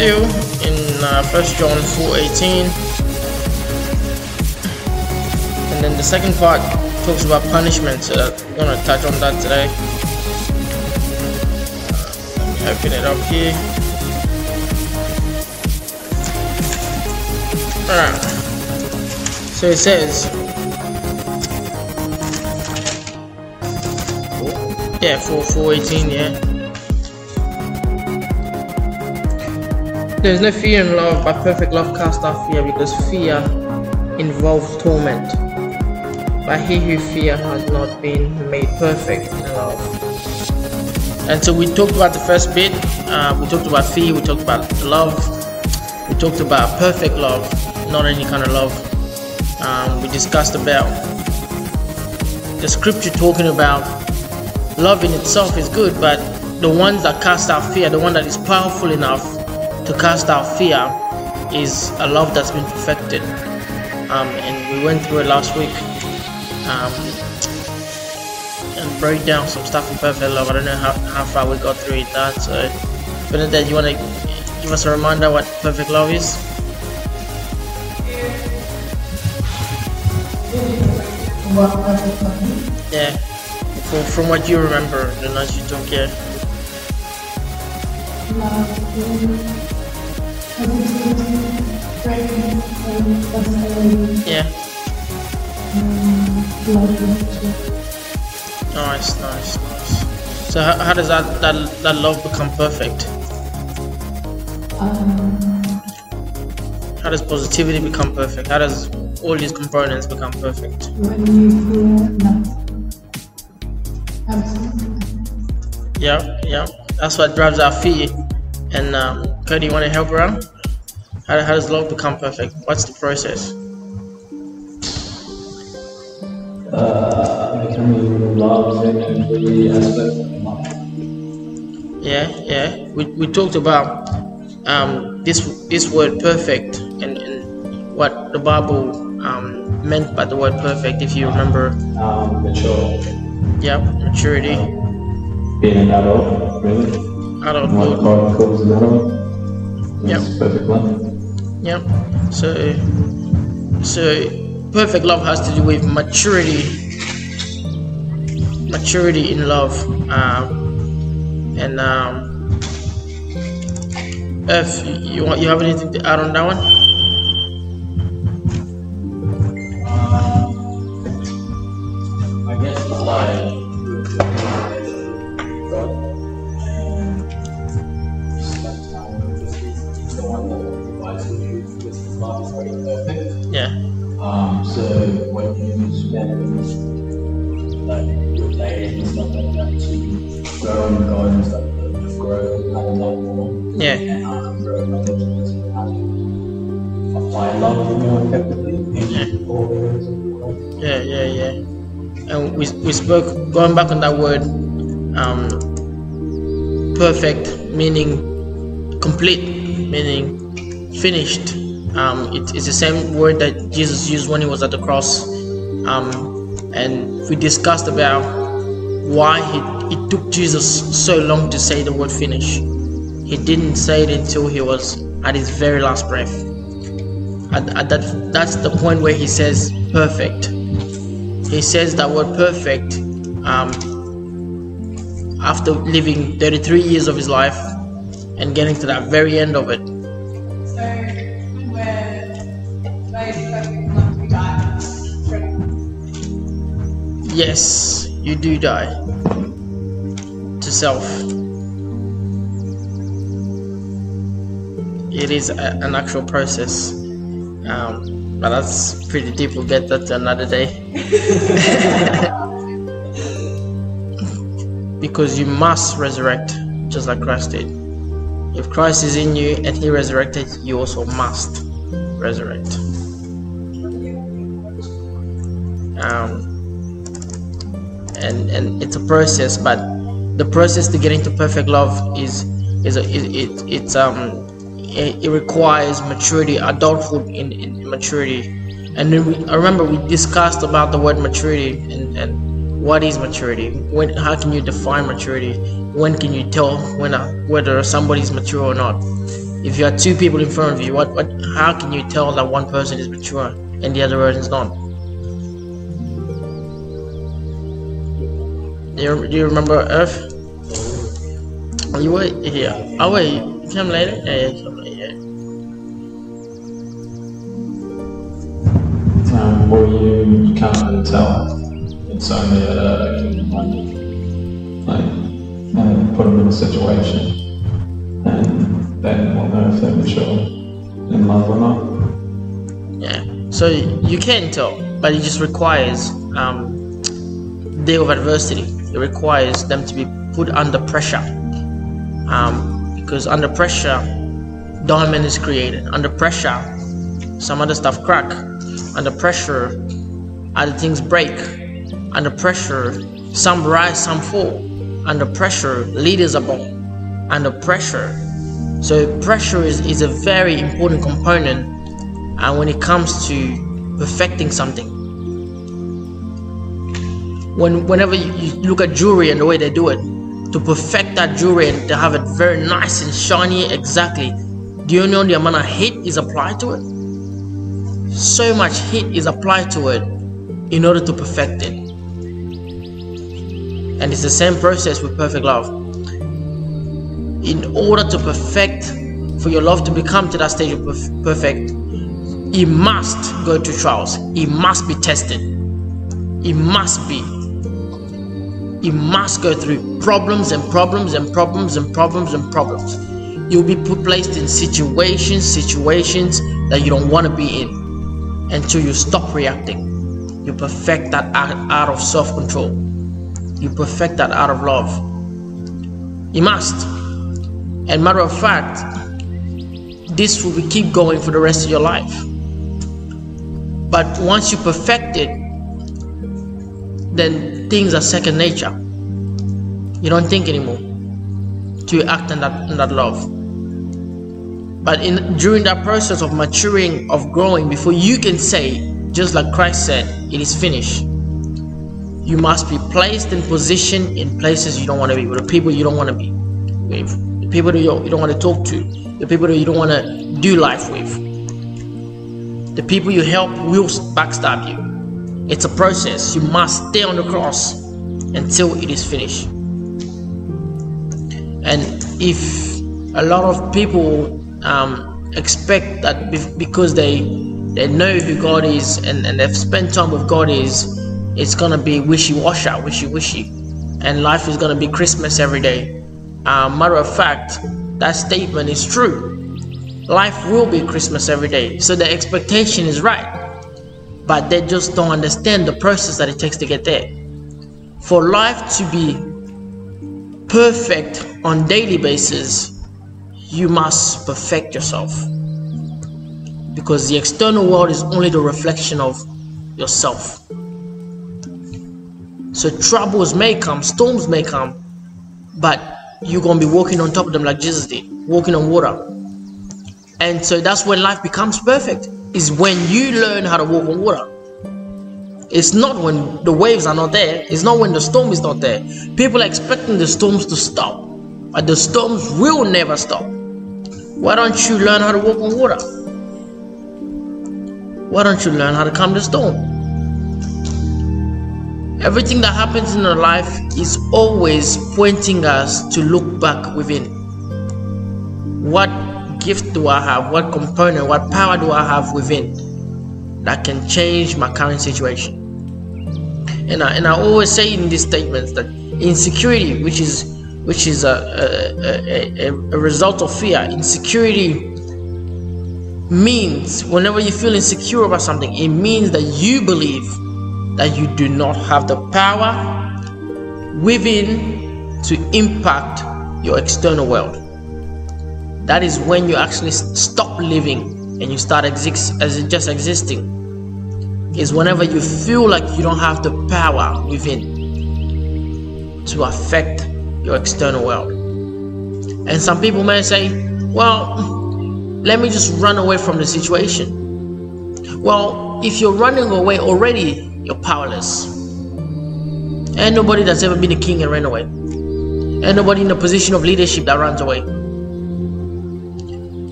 still in 1 John 4:18, and then the second part talks about punishment. So I'm going to touch on that today. Let me open it up here. Alright. So it says, 4:18, yeah. There's no fear in love, but perfect love casts out fear, because fear involves torment. But he who fears has not been made perfect in love. And so we talked about the first bit. We talked about fear. We talked about love. We talked about perfect love, not any kind of love. We discussed about the scripture talking about love in itself is good, but the ones that cast out fear, the one that is powerful enough to cast out fear, is a love that's been perfected. And we went through it last week, and broke down some stuff in perfect love. I don't know how far we got through it. So Bernadette, you want to give us a reminder what perfect love is? Yeah, from what you remember, the nights you took, yeah. Yeah. Nice. So how does that love become perfect? How does positivity become perfect? How does all these components become perfect? When you feel nothing. Yeah. That's what drives our fear. And Cody, you want to help around? How does love become perfect? What's the process? Becoming love in every aspect of life. Yeah. We talked about this word perfect and what the Bible meant by the word perfect, if you remember. Mature. Yeah, maturity. Being an adult, really. Adulthood. What the Bible calls an adult. That's perfect love. Yep. So perfect love has to do with maturity in love. If you have anything to add on that one? I guess it's like yeah. So when you spend like your day and stuff like that to grow in God and stuff, to grow and love more. Yeah. And grow knowledge and apply love more effectively in all areas of your life. Yeah. And we spoke, going back on that word, perfect, meaning complete, meaning finished. It's the same word that Jesus used when he was at the cross, and we discussed about why it took Jesus so long to say the word finish. He didn't say it until he was at his very last breath. That's the point where he says perfect. He says that word perfect after living 33 years of his life and getting to that very end of it. Yes, you do die to self. It is an actual process, but that's pretty deep. We'll get that to another day. Because you must resurrect just like Christ did. If Christ is in you and he resurrected, you also must resurrect. And it's a process, but the process to getting to perfect love it requires maturity, adulthood in maturity. And then I remember we discussed about the word maturity and what is maturity. How can you define maturity? When can you tell whether somebody is mature or not? If you have two people in front of you, how can you tell that one person is mature and the other person is not? Do you remember Earth? You were here. Oh wait, you came later? Yeah, you came later. Well, you can't really tell. It's only a human mind. Like, put them in a situation, and then we'll know if they're mature in love or not. Yeah. So you can tell, but it just requires day of adversity. It requires them to be put under pressure. Because under pressure, diamond is created. Under pressure, some other stuff crack. Under pressure, other things break. Under pressure, some rise, some fall. Under pressure, leaders are born. Under pressure. So pressure is a very important component when it comes to perfecting something. Whenever you look at jewelry and the way they do it, to perfect that jewelry and to have it very nice and shiny exactly, do you know the amount of heat is applied to it? So much heat is applied to it in order to perfect it. And it's the same process with perfect love. In order to perfect, for your love to become to that stage of perfect, it must go through trials. It must be tested. It must be. It must go through problems and problems and problems and problems and problems. You'll be placed in situations that you don't want to be in until you stop reacting. You perfect that out of self-control. You perfect that out of love. You must. And matter of fact, this will keep going for the rest of your life. But once you perfect it, then things are second nature. You don't think anymore to act on that love. But during that process of maturing, of growing, before you can say, just like Christ said, it is finished, you must be placed in position in places you don't want to be, with the people you don't want to be with, the people that you don't want to talk to, the people that you don't want to do life with. The people you help will backstab you. It's a process. You must stay on the cross until it is finished. And if a lot of people expect that because they know who God is and they've spent time with God, it's gonna be wishy-washy, and life is gonna be Christmas every day. Matter of fact, that statement is true. Life will be Christmas every day. So the expectation is right, but they just don't understand the process that it takes to get there. For life to be perfect on daily basis, you must perfect yourself, because the external world is only the reflection of yourself. So troubles may come, storms may come, but you're gonna be walking on top of them like Jesus did, walking on water. And so that's when life becomes perfect, is when you learn how to walk on water. It's not when the waves are not there. It's not when the storm is not there. People are expecting the storms to stop, but the storms will never stop. Why don't you learn how to walk on water? Why don't you learn how to calm the storm? Everything that happens in our life is always pointing us to look back within. What gift do I have? What component, what power do I have within that can change my current situation? And I always say in these statements that insecurity, which is a result of fear, insecurity means, whenever you feel insecure about something, it means that you believe that you do not have the power within to impact your external world. That is when you actually stop living and you start just existing. Is whenever you feel like you don't have the power within to affect your external world. And some people may say, well, let me just run away from the situation. Well, if you're running away already, you're powerless. Ain't nobody that's ever been a king and ran away. Ain't nobody in a position of leadership that runs away.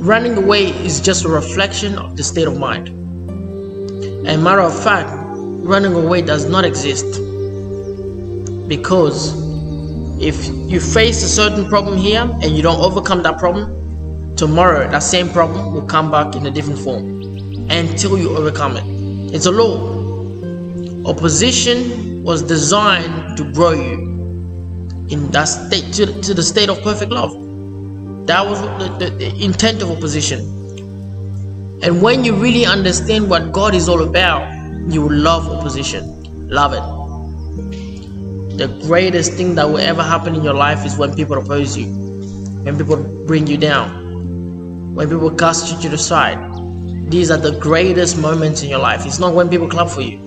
Running away is just a reflection of the state of mind. And matter of fact, running away does not exist, because if you face a certain problem here and you don't overcome that problem, tomorrow that same problem will come back in a different form until you overcome it. It's a law. Opposition was designed to grow you in that state, to the state of perfect love. That was the intent of opposition. And when you really understand what God is all about, you will love opposition. Love it. The greatest thing that will ever happen in your life is when people oppose you, when people bring you down, when people cast you to the side. These are the greatest moments in your life. It's not when people clap for you,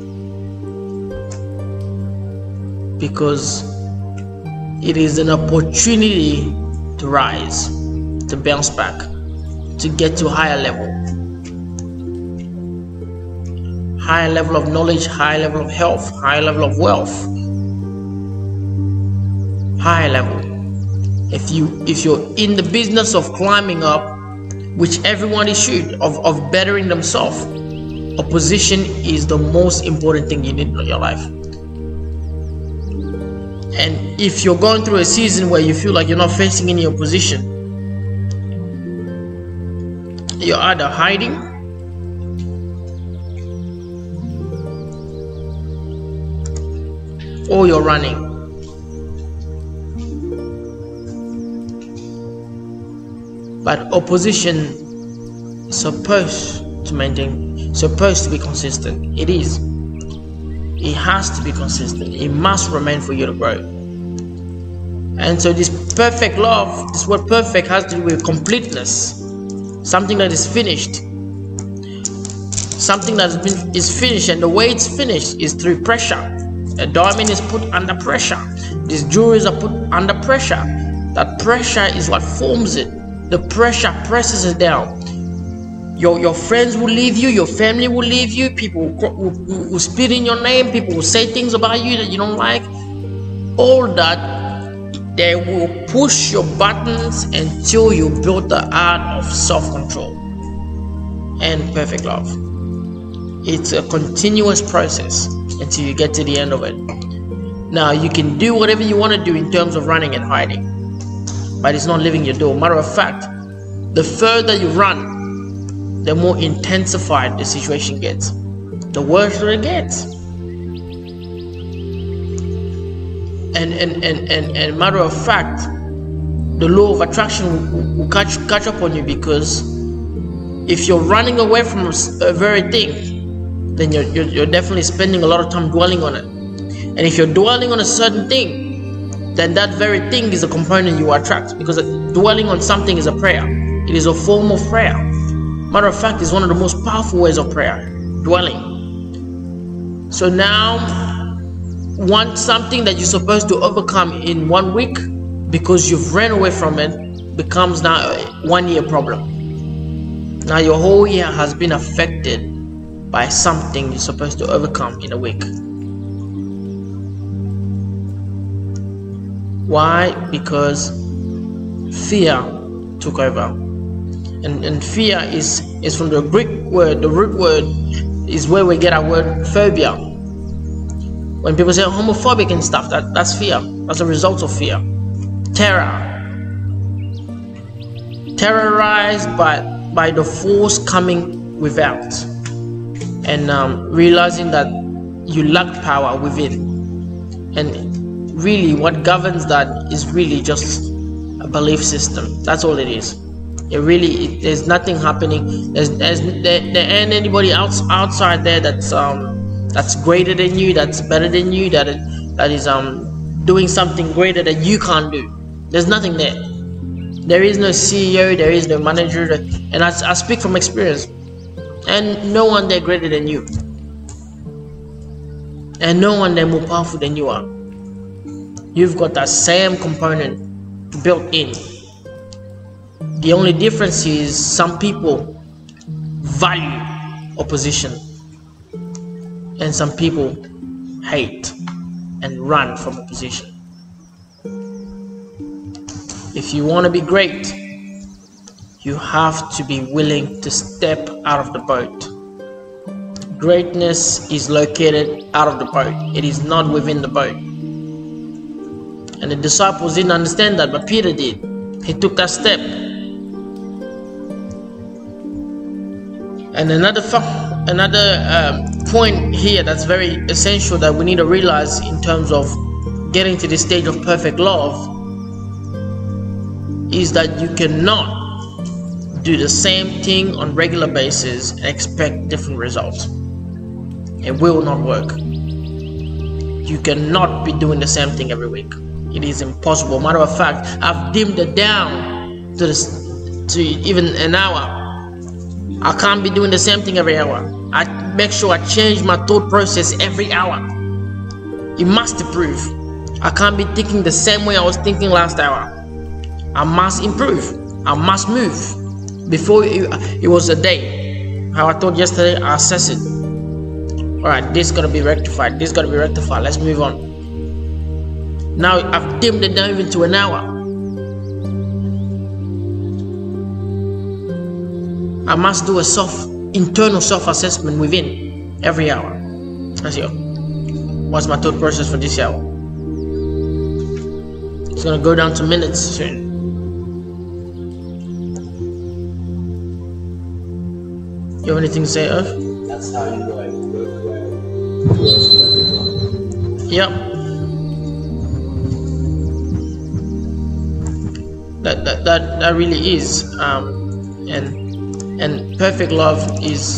because it is an opportunity to rise, to bounce back, to get to a higher level of knowledge, higher level of health, higher level of wealth, higher level. If you're in the business of climbing up, which everyone should, of bettering themselves, opposition is the most important thing you need in your life. And if you're going through a season where you feel like you're not facing any opposition, you're either hiding or you're running. But opposition is supposed to be consistent. It is. It has to be consistent. It must remain for you to grow. And so this perfect love, this word perfect has to do with completeness. Something that is finished. Something that is finished, and the way it's finished is through pressure. A diamond is put under pressure. These jewelries are put under pressure. That pressure is what forms it. The pressure presses it down. Your friends will leave you, your family will leave you, people will spit in your name, people will say things about you that you don't like. All that, they will push your buttons until you build the art of self-control and perfect love. It's a continuous process until you get to the end of it. Now, you can do whatever you want to do in terms of running and hiding, but it's not leaving your door. Matter of fact, the further you run, the more intensified the situation gets, the worse it gets. And matter of fact, the law of attraction will catch up on you, because if you're running away from a very thing, then you're definitely spending a lot of time dwelling on it. And if you're dwelling on a certain thing, then that very thing is a component you attract, because dwelling on something is a prayer. It is a form of prayer. Matter of fact, it's one of the most powerful ways of prayer, dwelling. So now, want something that you're supposed to overcome in 1 week because you've ran away from it becomes now a 1 year problem. Now your whole year has been affected by something you're supposed to overcome in a week. Why? Because fear took over. And fear is from the Greek word. The root word is where we get our word phobia. When people say homophobic and stuff, that's fear. That's a result of fear. Terror. Terrorized by the force coming without, and realizing that you lack power within. And really what governs that is really just a belief system. That's all it is. There's nothing happening. There ain't anybody outside there that's greater than you, that's better than you, that is doing something greater that you can't do. There's nothing there. There is no CEO, there is no manager, and I speak from experience. And no one there greater than you, and no one there more powerful than you are. You've got that same component built in. The only difference is some people value opposition and some people hate and run from opposition. If you want to be great, You have to be willing to step out of the boat. Greatness is located out of the boat. It is not within the boat. And the disciples didn't understand that, but Peter did. He took that step. And another point here that's very essential that we need to realize in terms of getting to this stage of perfect love is that you cannot do the same thing on a regular basis and expect different results. It will not work. You cannot be doing the same thing every week. It is impossible. Matter of fact, I've dimmed it down to even an hour. I can't be doing the same thing every hour. I make sure I change my thought process every hour. It must improve. I can't be thinking the same way I was thinking last hour. I must improve. I must move. Before it was a day. How I thought yesterday, I assess it. Alright, this is gonna be rectified. This is gonna be rectified. Let's move on. Now I've dimmed it down even to an hour. I must do a internal self-assessment within every hour. Let's see. What's my thought process for this hour? It's gonna go down to minutes soon. You have anything to say, Earth? That's how you work Yep. That really is. And perfect love is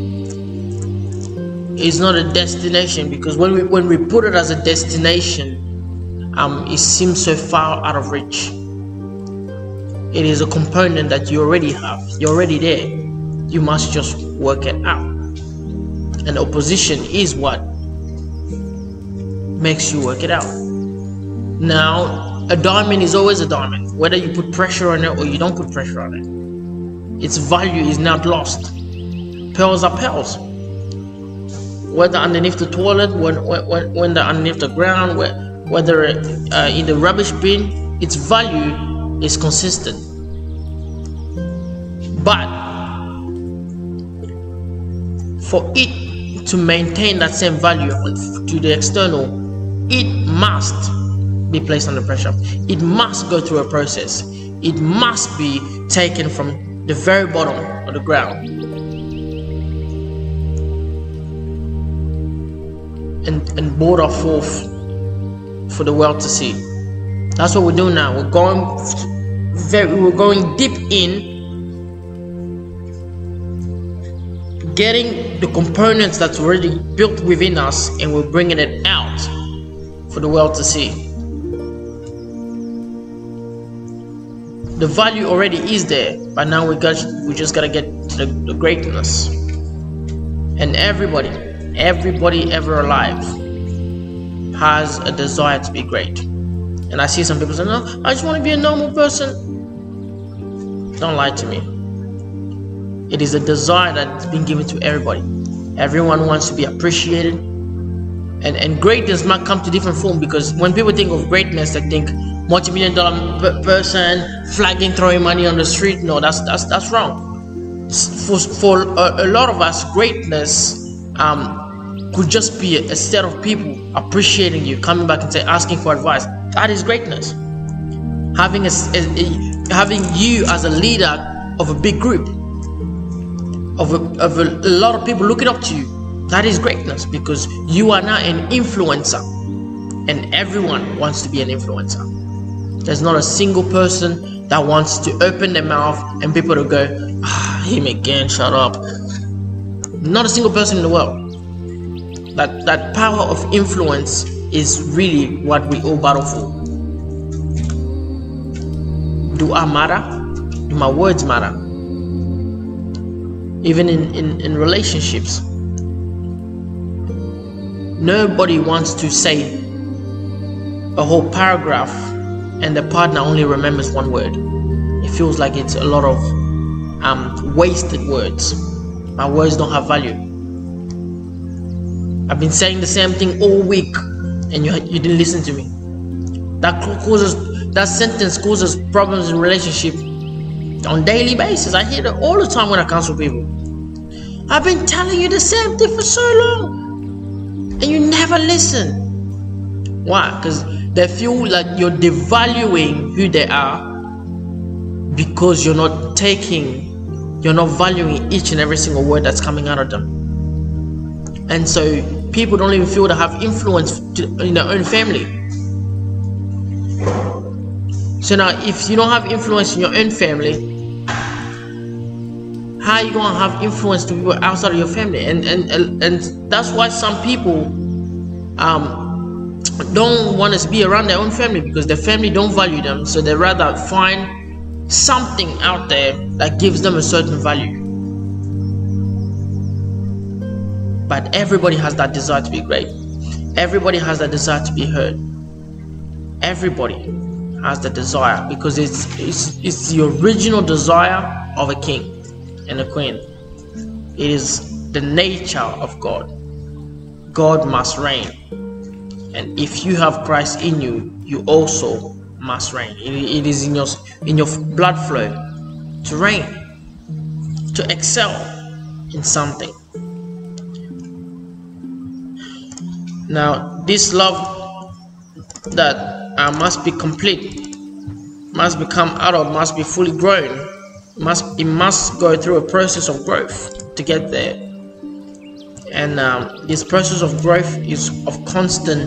not a destination, because when we put it as a destination, it seems so far out of reach. It is a component that you already have. You're already there. You must just work it out. And opposition is what makes you work it out. Now, a diamond is always a diamond, whether you put pressure on it or you don't put pressure on it. Its value is not lost. Pearls are pearls. Whether underneath the toilet, when they're underneath the ground, whether in the rubbish bin, its value is consistent. But for it to maintain that same value to the external, it must be placed under pressure. It must go through a process. It must be taken from the very bottom of the ground and brought up forth for the world to see. That's what we're doing now. We're going deep in, getting the components that's already built within us, and we're bringing it out for the world to see. The value already is there, but now we just gotta get to the greatness. And everybody ever alive has a desire to be great. And I see some people say, no, I just want to be a normal person. Don't lie to me. It is a desire that's been given to everybody. Everyone wants to be appreciated. And greatness might come to different form, because when people think of greatness, they think multi-million-dollar person, flagging, throwing money on the street. No, that's wrong. For a lot of us, greatness could just be a set of people appreciating you, coming back and asking for advice. That is greatness. Having you as a leader of a big group, of a lot of people looking up to you. That is greatness, because you are now an influencer, and everyone wants to be an influencer. There's not a single person that wants to open their mouth and people to go, him again, shut up. Not a single person in the world. That power of influence is really what we all battle for. Do I matter? Do my words matter? Even in relationships. Nobody wants to say a whole paragraph and the partner only remembers one word. It feels like it's a lot of wasted words. My words don't have value. I've been saying the same thing all week and you didn't listen to me. That sentence causes problems in relationship on daily basis. I hear it all the time when I counsel people. I've been telling you the same thing for so long, and you never listen. Why? Because they feel like you're devaluing who they are, because you're not valuing each and every single word that's coming out of them. And so people don't even feel they have influence in their own family. So now, if you don't have influence in your own family, how are you going to have influence to people outside of your family? And that's why some people don't want to be around their own family, because their family don't value them. So they rather find something out there that gives them a certain value. But everybody has that desire to be great. Everybody has that desire to be heard. Everybody has the desire, because it's the original desire of a king and a queen. It is the nature of God. God must reign, and if you have Christ in you, you also must reign. It is in your blood flow to reign, to excel in something. Now, this love that must be complete, must become adult, must be fully grown, it must go through a process of growth to get there. And this process of growth is of constant.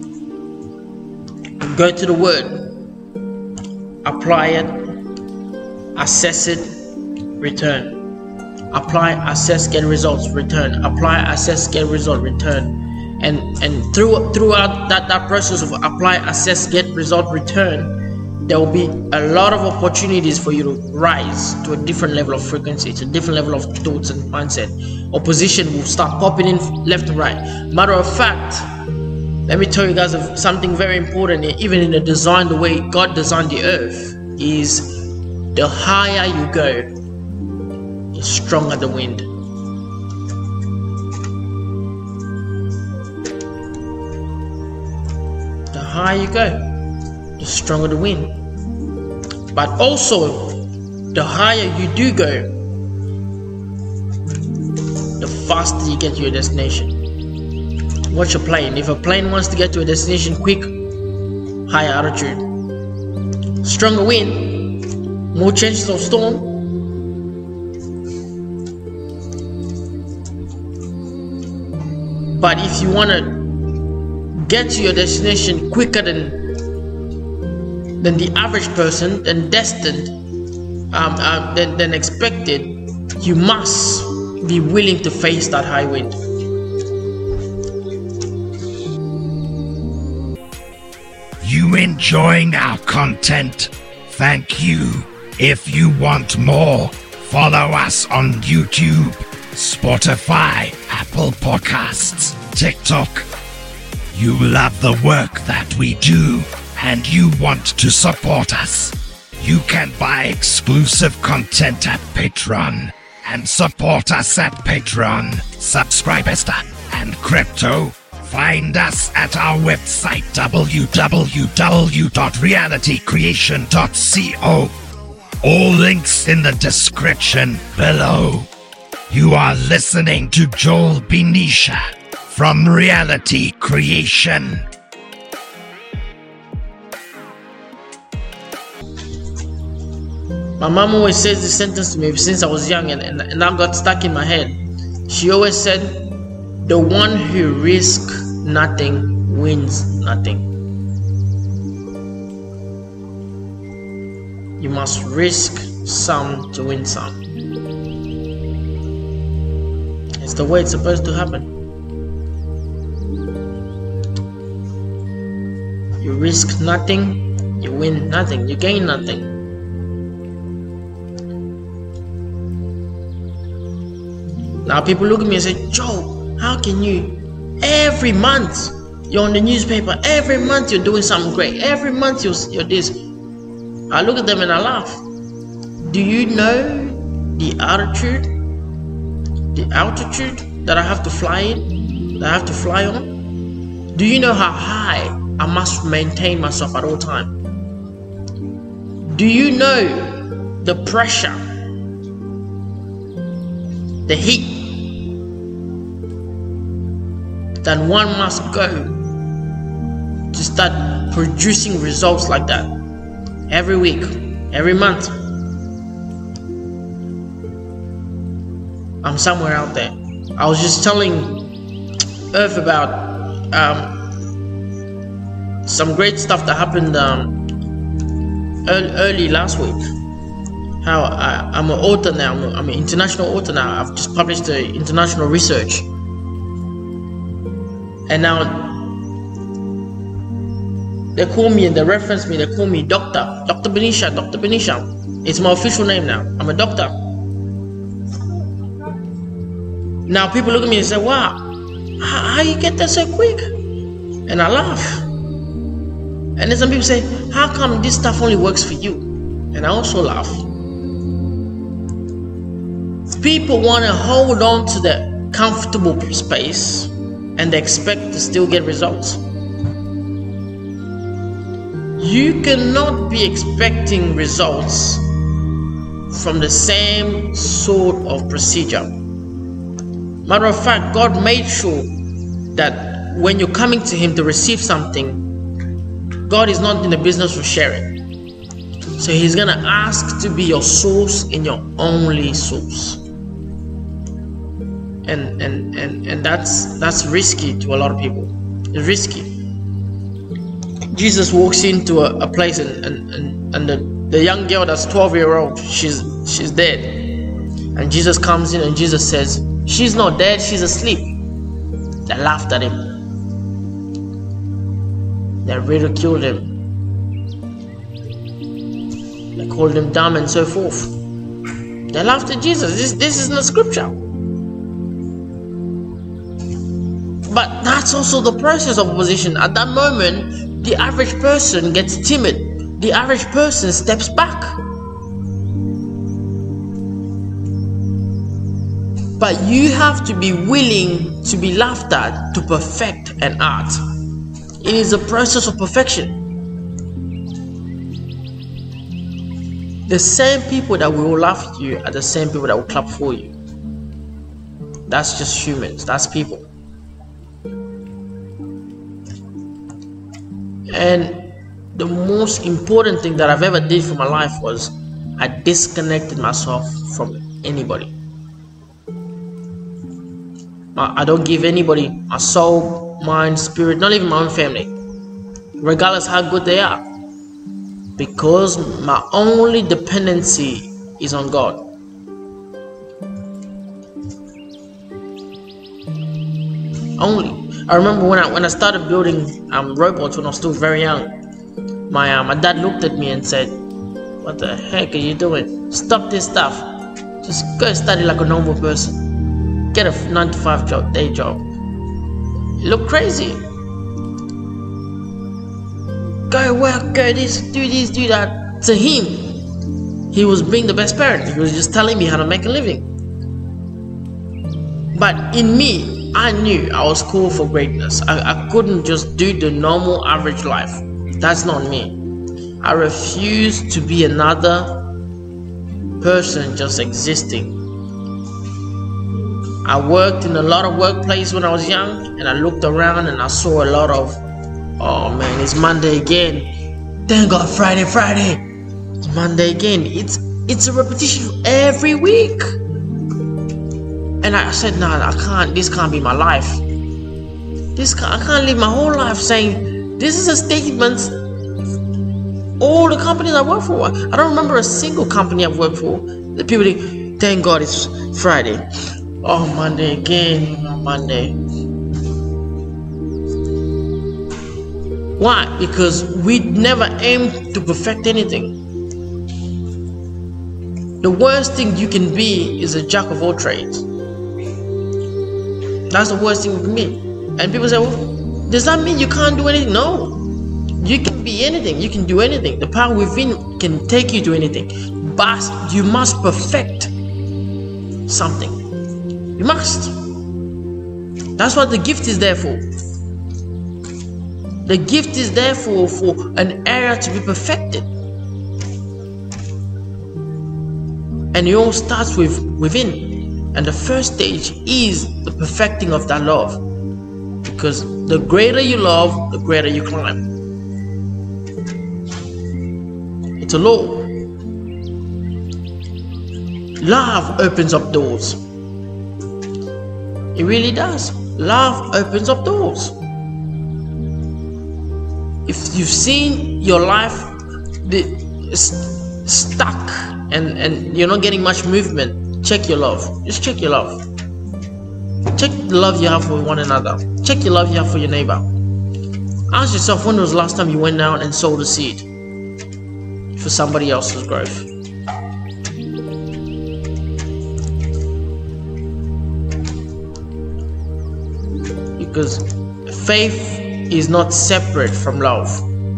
Go to the word, apply it, assess it, return. Apply, assess, get results, return. Apply, assess, get result, return. And throughout that process of apply, assess, get result, return, there will be a lot of opportunities for you to rise to a different level of frequency, to a different level of thoughts and mindset. Opposition will start popping in left and right. Matter of fact, let me tell you guys of something very important. Even in the design, the way God designed the earth, is the higher you go, the stronger the wind. The higher you go, the stronger the wind. But also, the higher you do go, the faster you get to your destination. Watch a plane. If a plane wants to get to a destination quick, higher altitude, stronger wind, more chances of storm. But if you want to get to your destination quicker than the average person, than destined, than expected, you must be willing to face that high wind. You enjoying our content? Thank you. If you want more, follow us on YouTube, Spotify, Apple Podcasts, TikTok. You love the work that we do and you want to support us. You can buy exclusive content at Patreon and support us at Patreon. Subscribe and crypto. Find us at our website www.realitycreation.co. All links in the description below. You are listening to Joel Benisha from Reality Creation. My mom always says this sentence to me since I was young, and that got stuck in my head. She always said, the one who risks nothing wins nothing. You must risk some to win some. It's the way it's supposed to happen. You risk nothing, you win nothing, you gain nothing. Now people look at me and say, Joe, how can you, every month you're on the newspaper, every month you're doing something great, every month you're this. I look at them and I laugh. Do you know the altitude that I have to fly in, that I have to fly on? Do you know how high I must maintain myself at all times? Do you know the pressure, the heat that one must go to start producing results like that every week, every month. I'm somewhere out there. I was just telling Earth about some great stuff that happened early last week. How I'm an author now. I'm an international author now. I've just published international research, and now they call me and they reference me. They call me Dr. Benisha. Dr. Benisha. It's my official name now. I'm a doctor. Now people look at me and say, "Wow, how you get that so quick?" And I laugh. And then some people say, "How come this stuff only works for you?" And I also laugh. People want to hold on to their comfortable space and they expect to still get results. You cannot be expecting results from the same sort of procedure. Matter of fact, God made sure that when you're coming to Him to receive something, God is not in the business of sharing. So He's gonna ask to be your source and your only source. And that's risky to a lot of people. It's risky. Jesus walks into a place and the young girl that's 12-year-old, she's dead. And Jesus comes in and Jesus says, "She's not dead, she's asleep." They laughed at him. They ridiculed him. They called him dumb and so forth. They laughed at Jesus. This is not scripture. But that's also the process of opposition. At that moment, the average person gets timid. The average person steps back. But you have to be willing to be laughed at to perfect an art. It is a process of perfection. The same people that will laugh at you are the same people that will clap for you. That's just humans. That's people. And the most important thing that I've ever did for my life was I disconnected myself from anybody. I don't give anybody my soul, mind, spirit, not even my own family, regardless how good they are, because my only dependency is on God. Only. I remember when I started building robots when I was still very young. My dad looked at me and said, "What the heck are you doing? Stop this stuff. Just go study like a normal person. Get a 9-to-5 job, day job. You look crazy. Go work, go this, do that." To him, he was being the best parent. He was just telling me how to make a living. But in me, I knew I was called for greatness. I couldn't just do the normal average life. That's not me. I refused to be another person just existing. I worked in a lot of workplaces when I was young, and I looked around and I saw a lot of, "Oh man, it's Monday again. Thank God, Friday. It's Monday again." It's a repetition every week. And I said, "No, I can't. This can't be my life. I can't live my whole life saying this is a statement." All the companies I work for, I don't remember a single company I've worked for. The people think, "Thank God it's Friday. Oh, Monday again, Monday." Why? Because we never aim to perfect anything. The worst thing you can be is a jack of all trades. That's the worst thing you can be. And people say, "Well, does that mean you can't do anything?" No. You can be anything. You can do anything. The power within can take you to anything. But you must perfect something. You must. That's what the gift is there for. The gift is there for an area to be perfected. And it all starts within. And the first stage is the perfecting of that love. Because the greater you love, the greater you climb. It's a law. Love opens up doors. It really does. Love opens up doors. If you've seen your life stuck and you're not getting much movement, check your love. Just check your love. Check the love you have for one another. Check your love you have for your neighbor. Ask yourself, when was the last time you went down and sowed a seed for somebody else's growth? Because faith is not separate from love.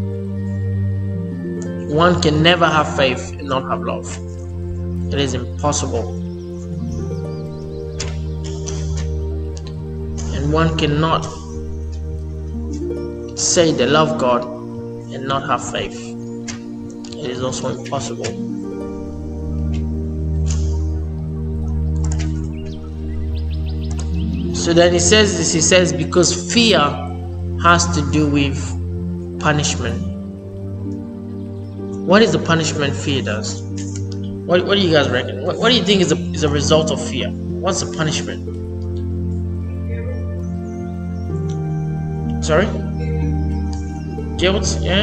One can never have faith and not have love. It is impossible. And one cannot say they love God and not have faith. It is also impossible. So then he says this, he says, because fear has to do with punishment. What is the punishment fear does? What do you guys reckon? What do you think is a result of fear? What's the punishment? Sorry? Guilt, yeah?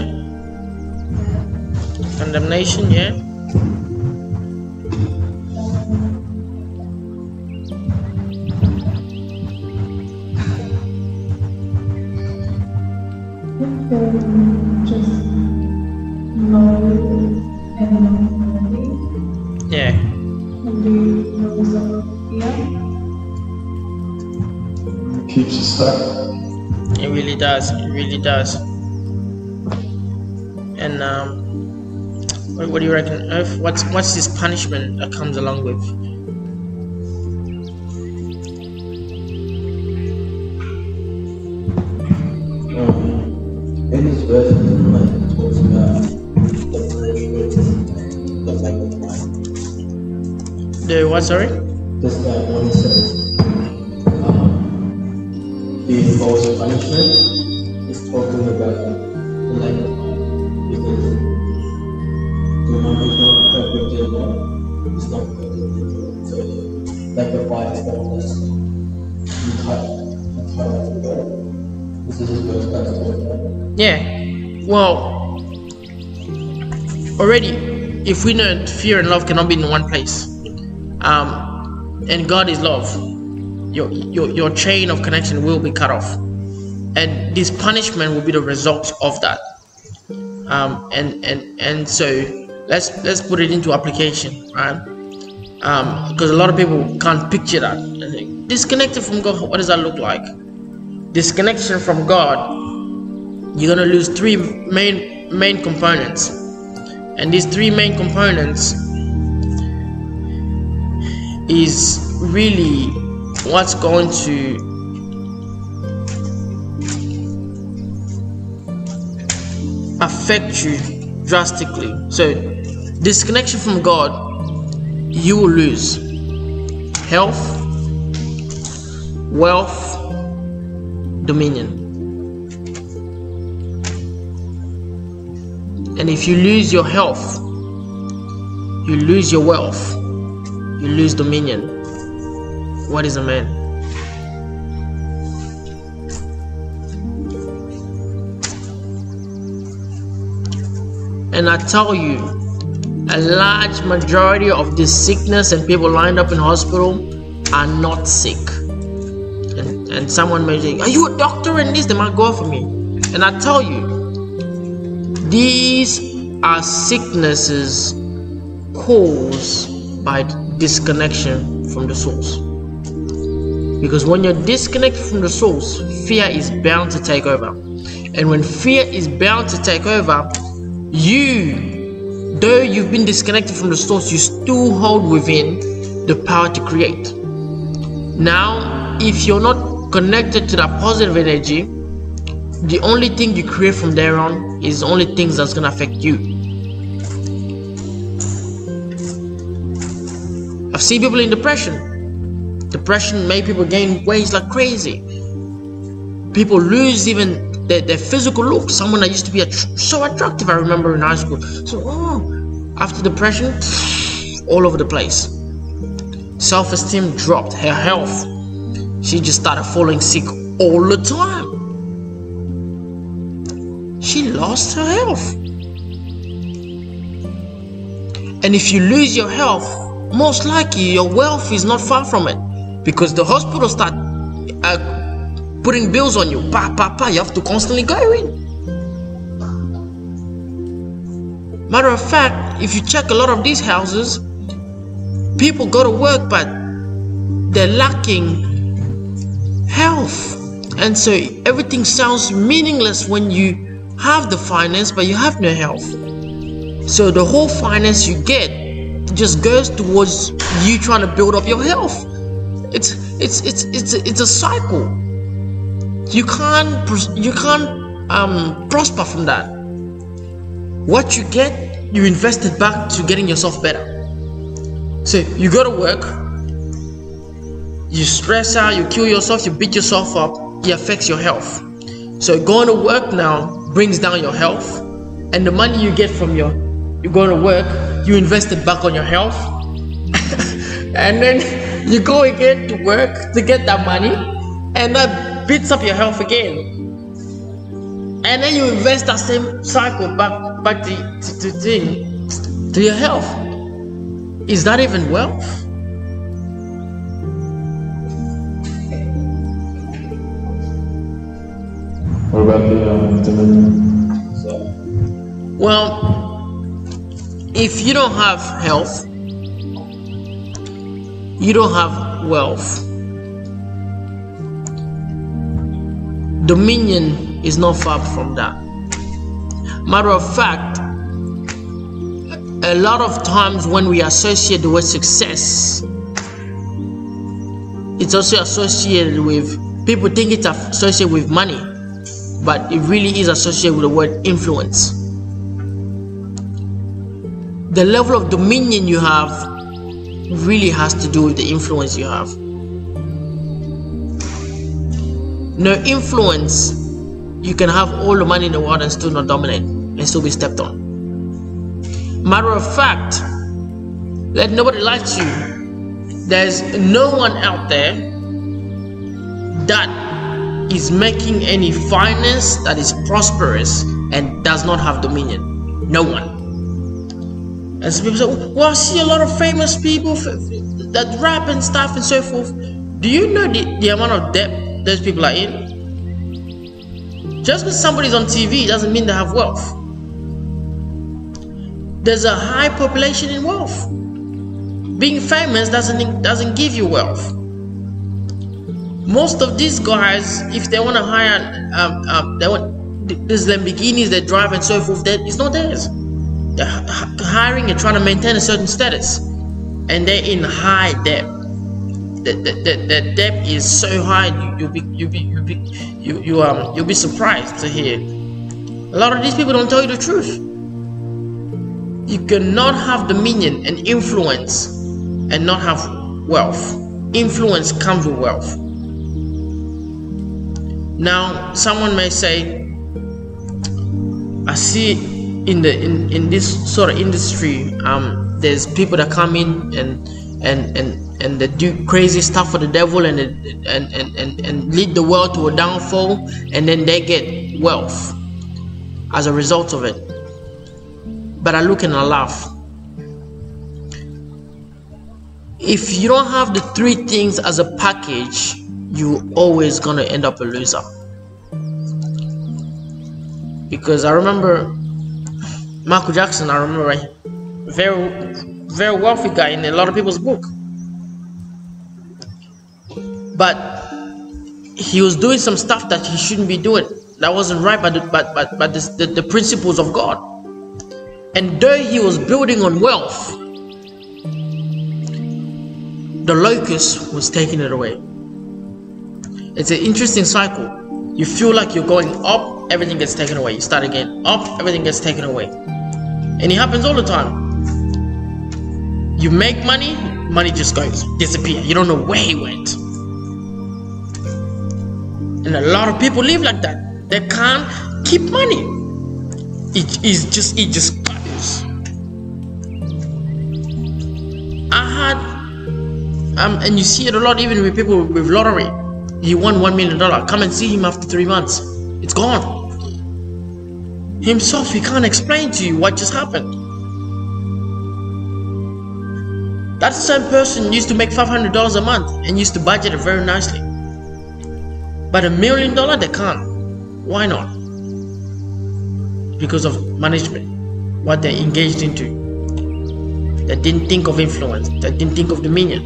Condemnation, yeah? Just knowing and knowing. Yeah. And the result of fear. It keeps you stuck. It really does. It really does. And what do you reckon, Earth? What's this punishment that comes along with? In this verse, it talks about the punishment of like the mind. The what? Sorry. Just like when it says the imposed punishment is talking about the light of mind, because the mind is not perfect in love, it's not perfect in love. So like the fire is not just you cut out the bird. This is just verse that's talking about. Yeah. Well, already, if we know fear and love cannot be in one place, and God is love, your chain of connection will be cut off, and this punishment will be the result of that. And so let's put it into application, right? Because a lot of people can't picture that. Disconnected from God, what does that look like? Disconnection from God, you're gonna lose three main components, and these three main components is really what's going to affect you drastically. So disconnection from God, you will lose health, wealth, dominion. And if you lose your health, you lose your wealth, you lose dominion. What is a man? And I tell you, a large majority of this sickness and people lined up in hospital are not sick. And someone may say, are you a doctor? And this, they might go for me. And I tell you, these are sicknesses caused by disconnection from the source. Because when you're disconnected from the source, fear is bound to take over. And when fear is bound to take over, though you've been disconnected from the source, you still hold within the power to create. Now, if you're not connected to that positive energy, the only thing you create from there on is only things that's gonna affect you. I've seen people in depression. Depression made people gain weight like crazy. People lose even their physical look. Someone that used to be so attractive, I remember in high school. So, after depression, all over the place. Self-esteem dropped. Her health, she just started falling sick all the time. She lost her health. And if you lose your health, most likely your wealth is not far from it, because the hospital start putting bills on you. You have to constantly go in. Matter of fact, if you check a lot of these houses, people go to work but they're lacking health, and so everything sounds meaningless when you have the finance but you have no health. So the whole finance you get just goes towards you trying to build up your health. It's a cycle. You can't prosper from that. What you get, you invest it back to getting yourself better. So you go to work, you stress out, you kill yourself, you beat yourself up, it affects your health. So going to work now brings down your health, and the money you get from you going to work, you invest it back on your health, and then you go again to work to get that money, and that beats up your health again, and then you invest that same cycle back to your health. Is that even wealth? What about the dominion? Well, if you don't have health, you don't have wealth. Dominion is not far from that. Matter of fact, a lot of times when we associate the word success, it's also associated with, people think it's associated with money, but it really is associated with the word influence. The level of dominion you have really has to do with the influence you have. No influence, you can have all the money in the world and still not dominate and still be stepped on. Matter of fact, let nobody lie to you. There's no one out there that is making any finance that is prosperous and does not have dominion. No one. And some people say, well, I see a lot of famous people that rap and stuff and so forth. Do you know the amount of debt those people are in? Just because somebody's on TV doesn't mean they have wealth. There's a high population in wealth. Being famous doesn't give you wealth. Most of these guys, if they want to hire, these Lamborghinis they drive and so forth, it's not theirs. They're hiring and trying to maintain a certain status, and they're in high debt. The debt is so high, you'll be surprised to hear. A lot of these people don't tell you the truth. You cannot have dominion and influence and not have wealth. Influence comes with wealth. Now, someone may say, I see in this sort of industry, there's people that come in and they do crazy stuff for the devil and lead the world to a downfall, and then they get wealth as a result of it. But I look and I laugh. If you don't have the three things as a package, you're always gonna end up a loser. Because I remember Michael Jackson, very, very wealthy guy in a lot of people's book. But he was doing some stuff that he shouldn't be doing. That wasn't right by the principles of God. And though he was building on wealth, the locust was taking it away. It's an interesting cycle. You feel like you're going up, everything gets taken away. You start again, up, everything gets taken away. And it happens all the time. You make money, money just goes disappear. You don't know where he went. And a lot of people live like that. They can't keep money. It just goes. I had and you see it a lot even with people with lottery. He won $1 million. Come and see him after 3 months. It's gone. Himself, he can't explain to you what just happened. That same person used to make $500 a month and used to budget it very nicely. But $1 million, they can't. Why not? Because of management, what they engaged into. They didn't think of influence. They didn't think of dominion.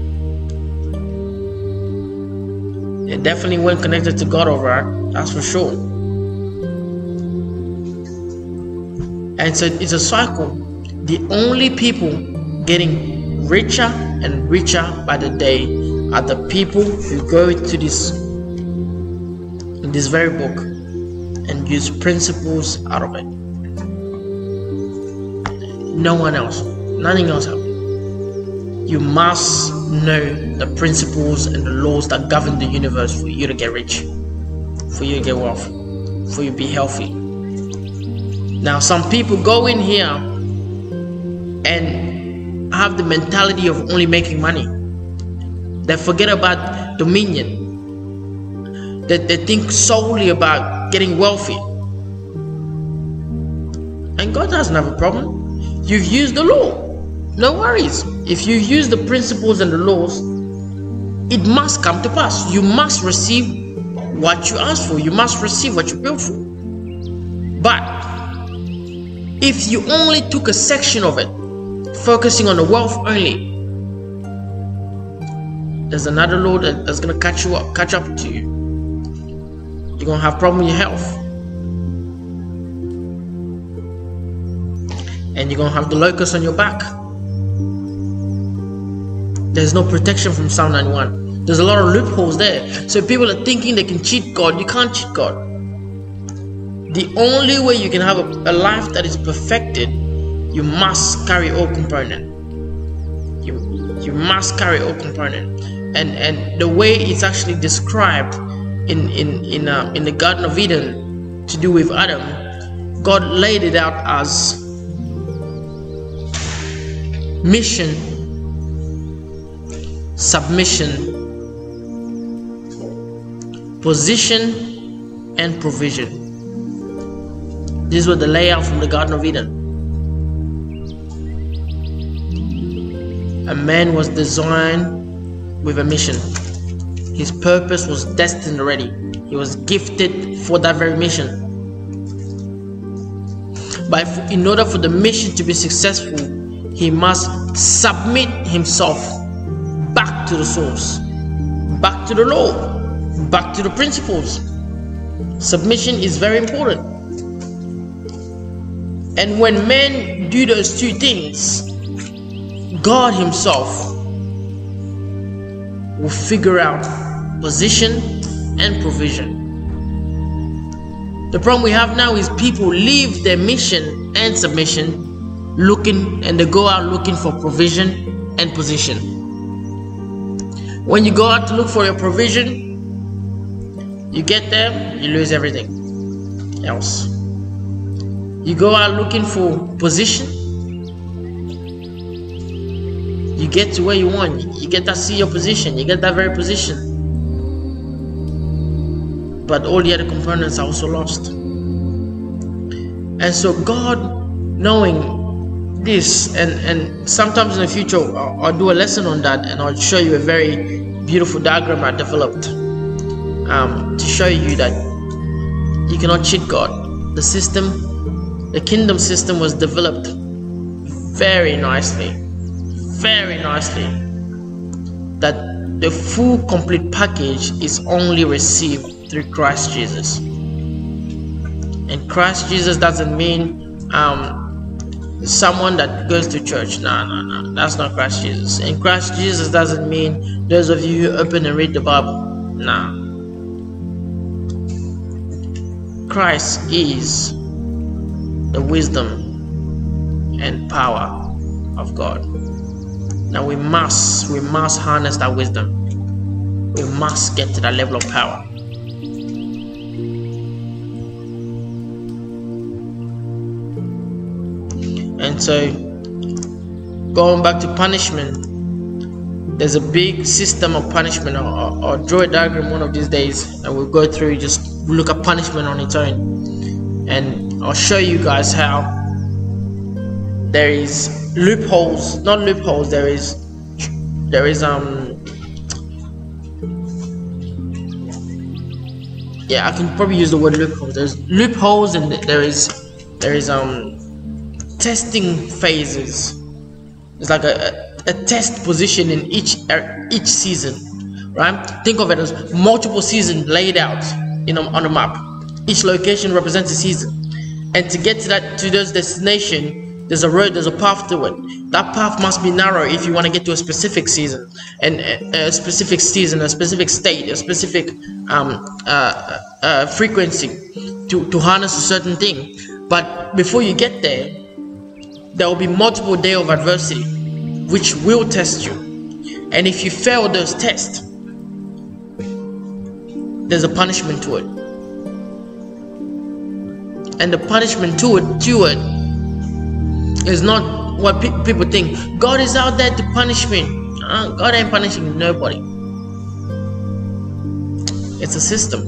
They definitely weren't connected to God over it, that's for sure. And so it's a cycle. The only people getting richer and richer by the day are the people who go to this very book and use principles out of it. No one else, nothing else happens. You must know the principles and the laws that govern the universe for you to get rich, for you to get wealth, for you to be healthy. Now, some people go in here and have the mentality of only making money. They forget about dominion. They think solely about getting wealthy. And God doesn't have a problem. You've used the law. No worries. If you use the principles and the laws, it must come to pass. You must receive what you ask for. You must receive what you built for. But if you only took a section of it, focusing on the wealth only, there's another law that's going to catch up to you. You're going to have problem with your health. And you're going to have the locust on your back. There's no protection from Psalm 91. There's a lot of loopholes there. So people are thinking they can cheat God. You can't cheat God. The only way you can have a life that is perfected, you must carry all component. You must carry all component. And the way it's actually described in the Garden of Eden to do with Adam, God laid it out as mission, submission, position, and provision. These were the layout from the Garden of Eden. A man was designed with a mission. His purpose was destined already. He was gifted for that very mission. But in order for the mission to be successful, he must submit himself back to the source, back to the law, back to the principles. Submission is very important. And when men do those two things, God himself will figure out position and provision. The problem we have now is people leave their mission and submission and they go out looking for provision and position. When you go out to look for your provision, you get there, you lose everything else. You go out looking for position, you get to where you want. You get to see your position. You get that very position. But all the other components are also lost. And so God, knowing this, and sometimes in the future I'll do a lesson on that, and I'll show you a very beautiful diagram I developed to show you that you cannot cheat God. The kingdom system was developed very nicely, that the full complete package is only received through Christ Jesus. And Christ Jesus doesn't mean someone that goes to church. No, that's not Christ Jesus. And Christ Jesus doesn't mean those of you who open and read the Bible. No. Christ is the wisdom and power of God. Now we must harness that wisdom. We must get to that level of power. And so, going back to punishment, there's a big system of punishment. I'll draw a diagram one of these days, and we'll go through, just look at punishment on its own, and I'll show you guys how there is loopholes, not loopholes, there is yeah, I can probably use the word loopholes. There's loopholes, and there is testing phases. It's like a test position in each season, right? Think of it as multiple seasons laid out on a map. Each location represents a season, and to get to those destination, there's a road, there's a path to it. That path must be narrow if you want to get to a specific season, and a specific season, a specific state, a specific frequency to harness a certain thing. But before you get there, there will be multiple days of adversity, which will test you. And if you fail those tests, there's a punishment to it. And the punishment to it is not what people think. God is out there to punish me. God ain't punishing nobody. It's a system.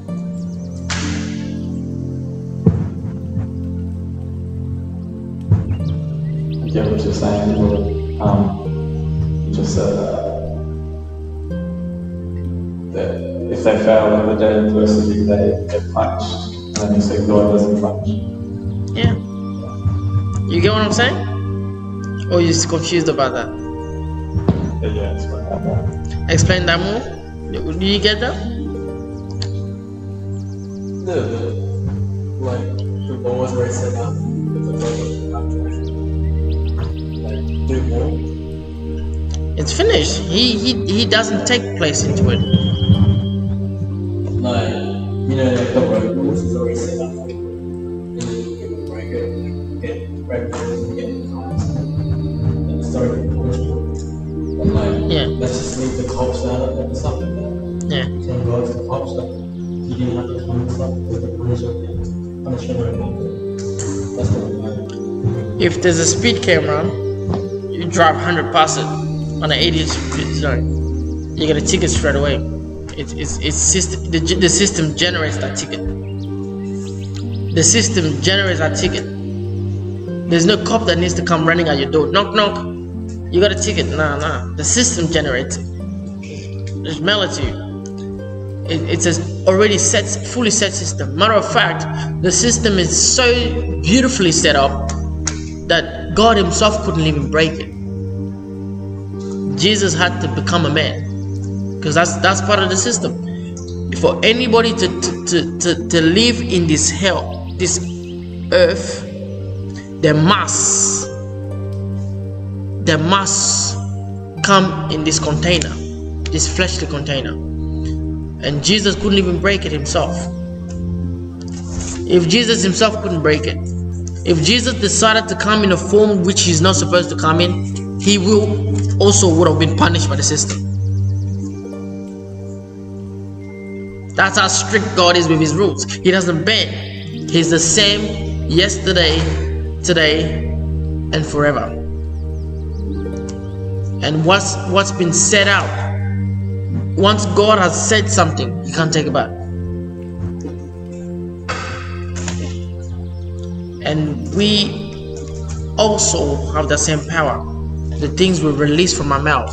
I get what you're saying. You just said that if they fail in the day of adversity, they get punished. And then you say God doesn't punish. Yeah. You get what I'm saying? Or you're just confused about that? Yeah, explain that more. Explain that more? Do you get that? No, like the ball was already set up. Like do more. It's finished. He doesn't take place into it. Like the road rules is already set up. Yeah. Let's just leave the cops out and stuff like that. Yeah. Same goes to the cops, like he didn't have to come and stuff with the punishment right now. That's what I'm like. If there's a speed camera, you drive 100 past it on an 80 zone, you get a ticket straight away. It's system. The system generates that ticket. The system generates that ticket. There's no cop that needs to come running at your door. Knock, knock. You got a ticket. Nah. The system generates it. Just mail it to you. It's a already fully set system. Matter of fact, the system is so beautifully set up that God himself couldn't even break it. Jesus had to become a man, because that's part of the system. For anybody to live in this hell, this earth, they must come in this container, this fleshly container. And Jesus couldn't even break it himself. If Jesus himself couldn't break it, if Jesus decided to come in a form which he's not supposed to come in, he would have been punished by the system. That's how strict God is with his rules. He doesn't bend. He's the same yesterday, today, and forever. And what's been set out, once God has said something, you can't take it back. And we also have the same power. The things we release from our mouth,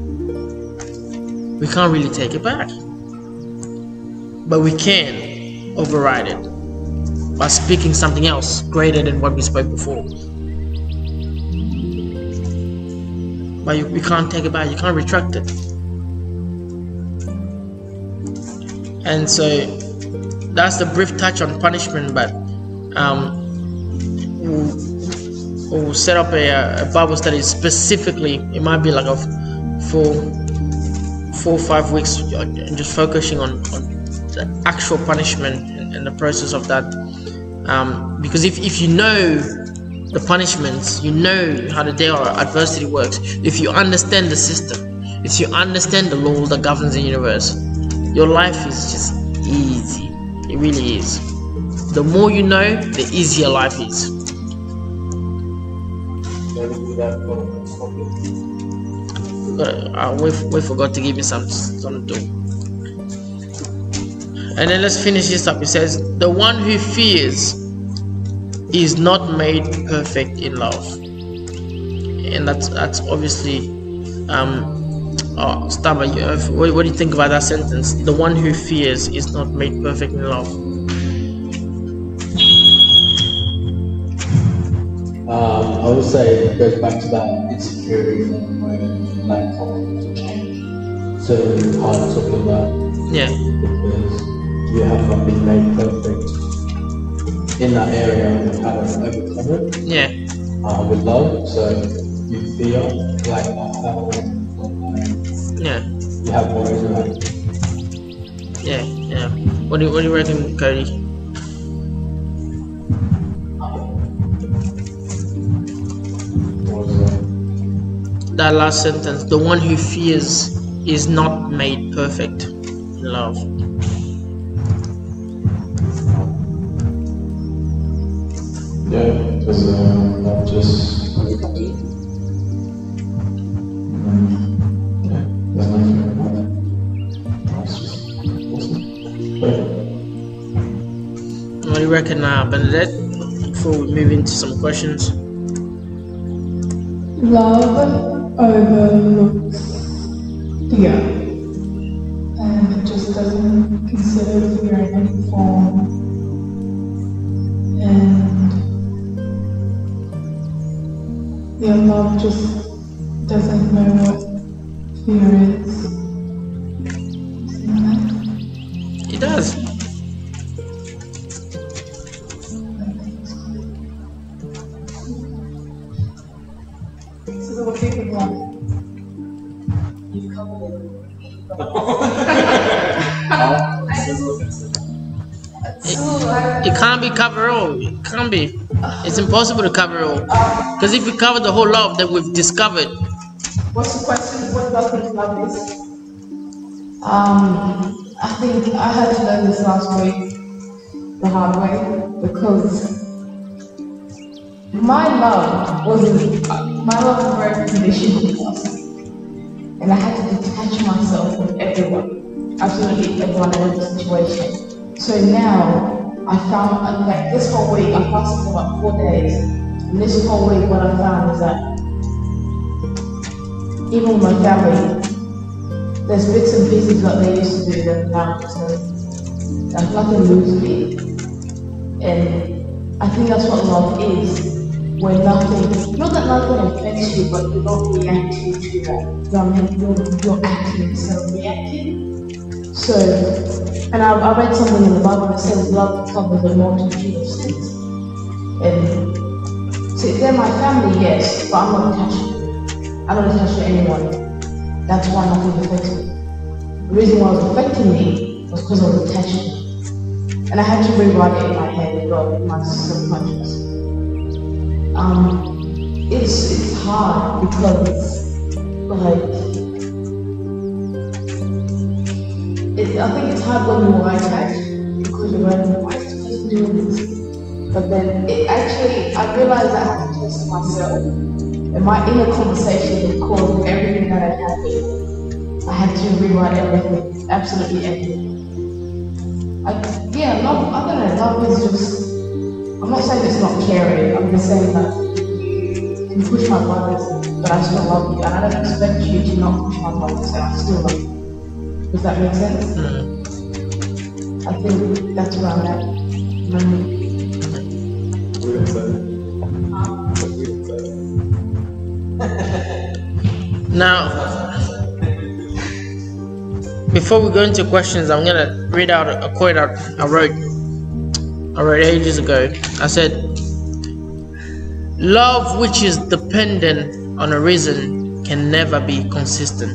we can't really take it back, but we can override it by speaking something else greater than what we spoke before. But we can't take it back. You can't retract it. And so that's the brief touch on punishment. But we'll set up a Bible study specifically. It might be like a 4 or 5 weeks, and just focusing on the actual punishment and the process of that. Because if you know the punishments, you know how the day of adversity works, if you understand the system, if you understand the law that governs the universe, your life is just easy. It really is. The more you know, the easier life is. We forgot to give you something to do. And then let's finish this up. It says, the one who fears is not made perfect in love. And that's obviously Stava, what do you think about that sentence? The one who fears is not made perfect in love. I would say it goes back to that insecurity thing where lack of change. So it's hard to talk about. Yeah. Because you have not been made perfect in that area and you haven't overcome it. Yeah. With love, so you fear like yeah. You have worries about it. Yeah. What do you reckon, Cody? That last sentence, the one who fears is not made perfect in love. Yeah, because love just there's nothing about it. It's just awesome. What do you reckon now, Bernadette? Before we move into some questions. Love overlooks fear and it just doesn't consider fear in any form, and love just doesn't know what fear is. It does. So what do you think of love? You've covered It can't be cover all. It can't be. It's impossible to cover all. Because if we cover the whole love that we've discovered. What's the question? What do I think love is? I think I had to learn this last week the hard way, because my love was very conditional, and I had to detach myself from everyone, absolutely everyone in every situation. So now I found, like this whole week, I fasted for about 4 days, and this whole week what I found is that even with my family, there's bits and pieces that they used to do that now there's nothing moves me. And I think that's what love is. Where nothing, not that nothing affects you, but you're not reacting to that. You're acting instead of reacting. So, and I read something in the Bible that says love covers a multitude of sins. And so they're my family, yes, but I'm not attached to anyone. That's why nothing affects me. The reason why it was affecting me was because I was attached. And I had to rewrite it in my head as well, in my subconscious. It's hard because, like, I think it's hard when you are attached because you're like, why is this person doing this? But then I realized I had to test myself. And my inner conversation would cause everything that had happened. I had to rewrite everything, absolutely everything. Love, I don't know, love is just, I'm not saying it's not caring, I'm just saying that you push my buttons, but I still love you, and I don't expect you to not push my buttons, and I still love you. Does that make sense? I think that's where I'm at. Now, before we go into questions, I'm gonna read out a quote I wrote ages ago. I said, "Love which is dependent on a reason can never be consistent,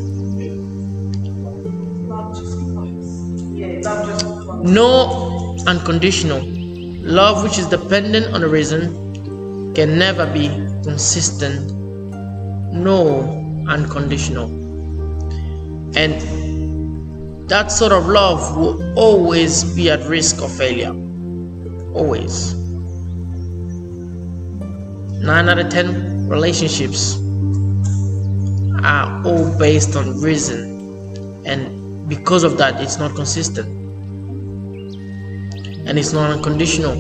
nor unconditional. Love which is dependent on a reason can never be consistent nor unconditional. And that sort of love will always be at risk of failure. Always. 9 out of 10 relationships are all based on reason, and because of that, it's not consistent and it's not unconditional.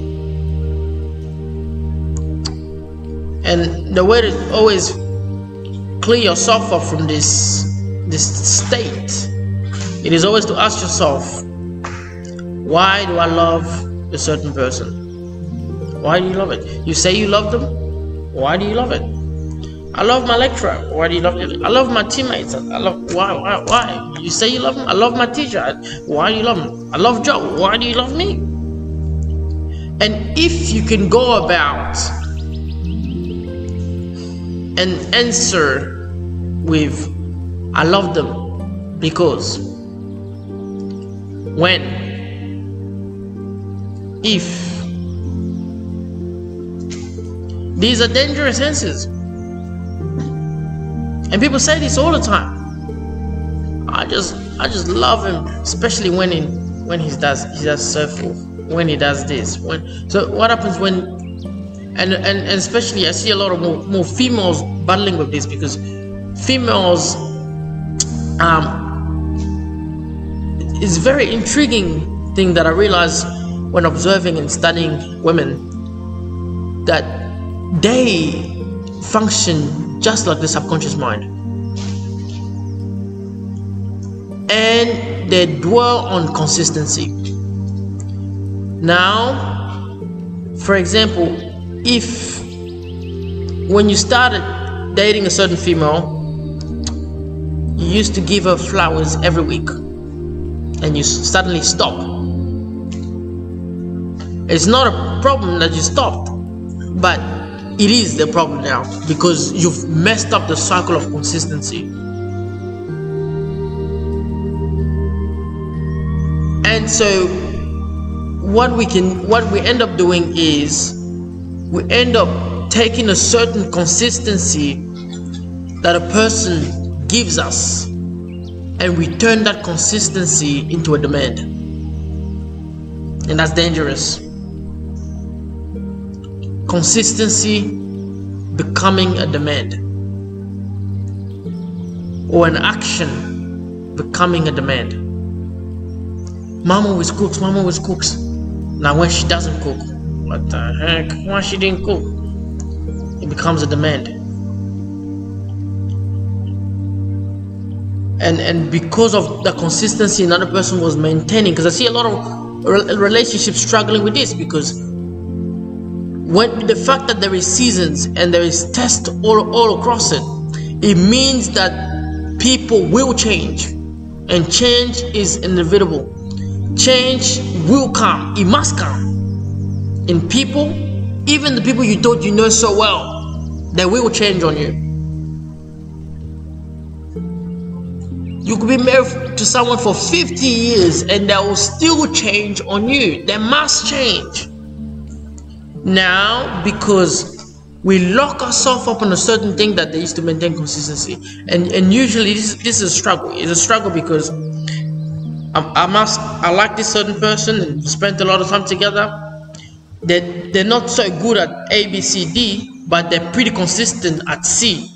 And the way to always clear yourself up from this state, it is always to ask yourself, why do I love a certain person? Why do you love it? You say you love them. Why do you love it? I love my lecturer. Why do you love it? I love my teammates. I love why? You say you love him. I love my teacher. Why do you love him? I love Joe. Why do you love me? And if you can go about and answer with I love them because, when, if, these are dangerous answers. And people say this all the time. I just love him, especially when he does surfing, when he does this. So what happens when, and especially I see a lot of more females battling with this, because females, it's a very intriguing thing that I realized when observing and studying women, that they function just like the subconscious mind, and they dwell on consistency. Now, for example, if when you started dating a certain female, you used to give her flowers every week, and you suddenly stop, it's not a problem that you stopped, but it is the problem now, because you've messed up the cycle of consistency. And so what we end up doing is we end up taking a certain consistency that a person gives us, and we turn that consistency into a demand, and that's dangerous. Consistency becoming a demand, or an action becoming a demand. Mom always cooks. Now when she doesn't cook, what the heck? Why she didn't cook? It becomes a demand. And because of the consistency another person was maintaining, because I see a lot of relationships struggling with this, because when the fact that there is seasons and there is tests all across it, it means that people will change, and change is inevitable. Change will come. It must come. In people, even the people you thought you know so well, they will change on you. You could be married to someone for 50 years and they will still change on you. They must change. Now, because we lock ourselves up on a certain thing that they used to maintain consistency, and usually this is a struggle. It's a struggle because I like this certain person and spent a lot of time together. They're not so good at A, B, C, D, but they're pretty consistent at C,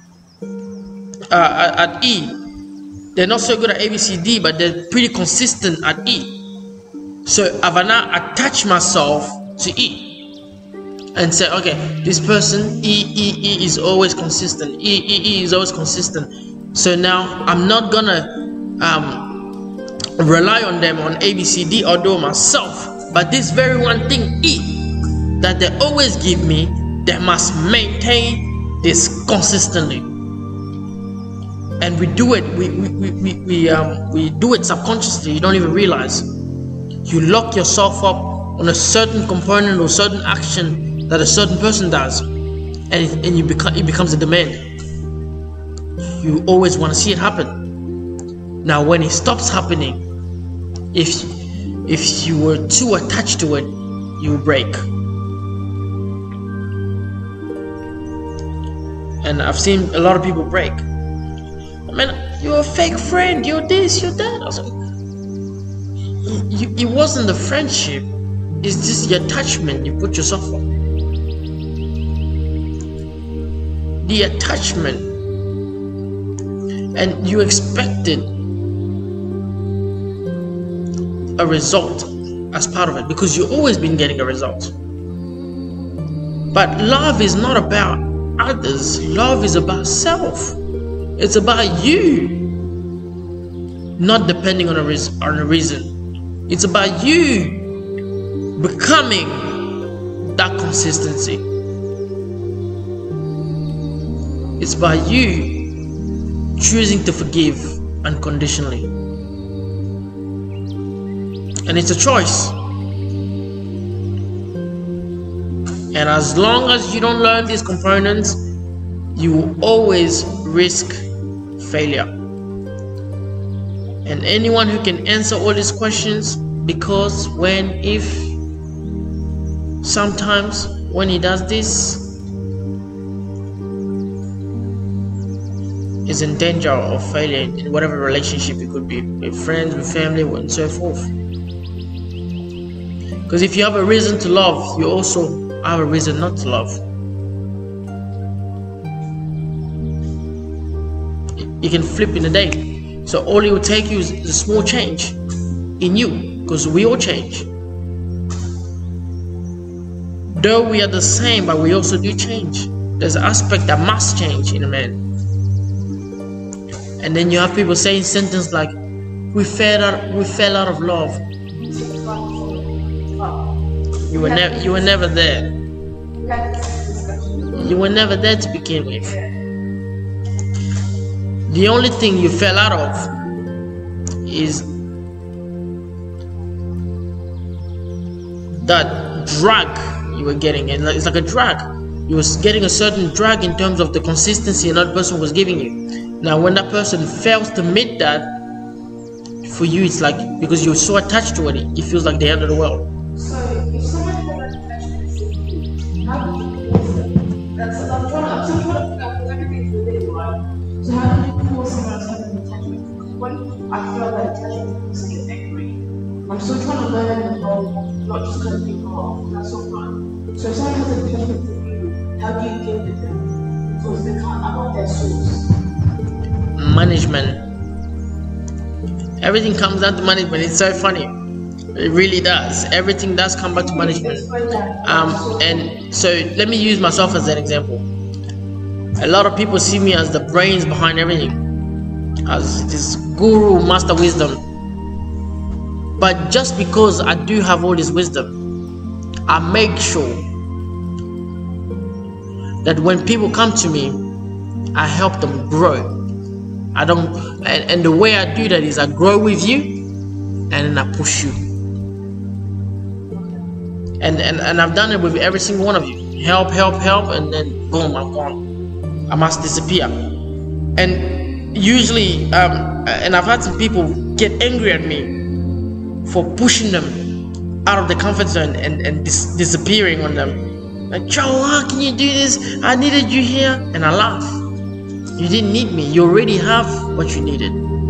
at E. They're not so good at A, B, C, D, but they're pretty consistent at E. So I've now attached myself to E and say, okay, this person E is always consistent. E is always consistent. So now I'm not gonna rely on them on A, B, C, D, or do myself. But this very one thing E that they always give me, they must maintain this consistently. And we do it. We do it subconsciously. You don't even realize. You lock yourself up on a certain component or certain action that a certain person does, and it becomes a demand. You always want to see it happen. Now, when it stops happening, if you were too attached to it, you will break. and I've seen a lot of people break. I mean, you're a fake friend, you're this, you're that. I was like, it wasn't the friendship, it's just the attachment you put yourself on. The attachment, and you expected a result as part of it because you've always been getting a result. But love is not about others, love is about self. It's about you not depending on a reason. It's about you becoming that consistency. It's about you choosing to forgive unconditionally. And it's a choice. And as long as you don't learn these components, you will always risk failure. And anyone who can answer all these questions, because when, if, sometimes when he does this, is in danger of failure in whatever relationship it could be, with friends, with family, and so forth. Because if you have a reason to love, you also have a reason not to love. You can flip in a day. So all it will take you is a small change in you, because we all change. Though we are the same, but we also do change. There's an aspect that must change in a man. And then you have people saying sentences like, we fell out of love. You were never there. You were never there to begin with. The only thing you fell out of is that drag you were getting. And it's like a drag. You were getting a certain drag in terms of the consistency another person was giving you. Now when that person fails to meet that, for you it's like, because you're so attached to it, it feels like the end of the world. So if someone has that attachment, how do you force them? I'm still trying to figure out because everything's within, right? So how do you force someone to have an attachment? Because when I feel that attachment makes me angry, I'm still trying to learn the whole, not just cutting people off. That's so fun. So if someone has an attachment to you, how do you deal with them? Because they can't about their source. Management. Everything comes down to management. It's so funny. It really does. Everything does come back to management. And so let me use myself as an example. A lot of people see me as the brains behind everything, as this guru, master wisdom. But just because I do have all this wisdom, I make sure that when people come to me, I help them grow. I don't, and the way I do that is I grow with you, and then I push you. And I've done it with every single one of you. Help, and then boom, I'm gone. I must disappear. And usually, and I've had some people get angry at me for pushing them out of the comfort zone and disappearing on them. Like, Joe, how can you do this? I needed you here. And I laugh. You didn't need me. You already have what you needed.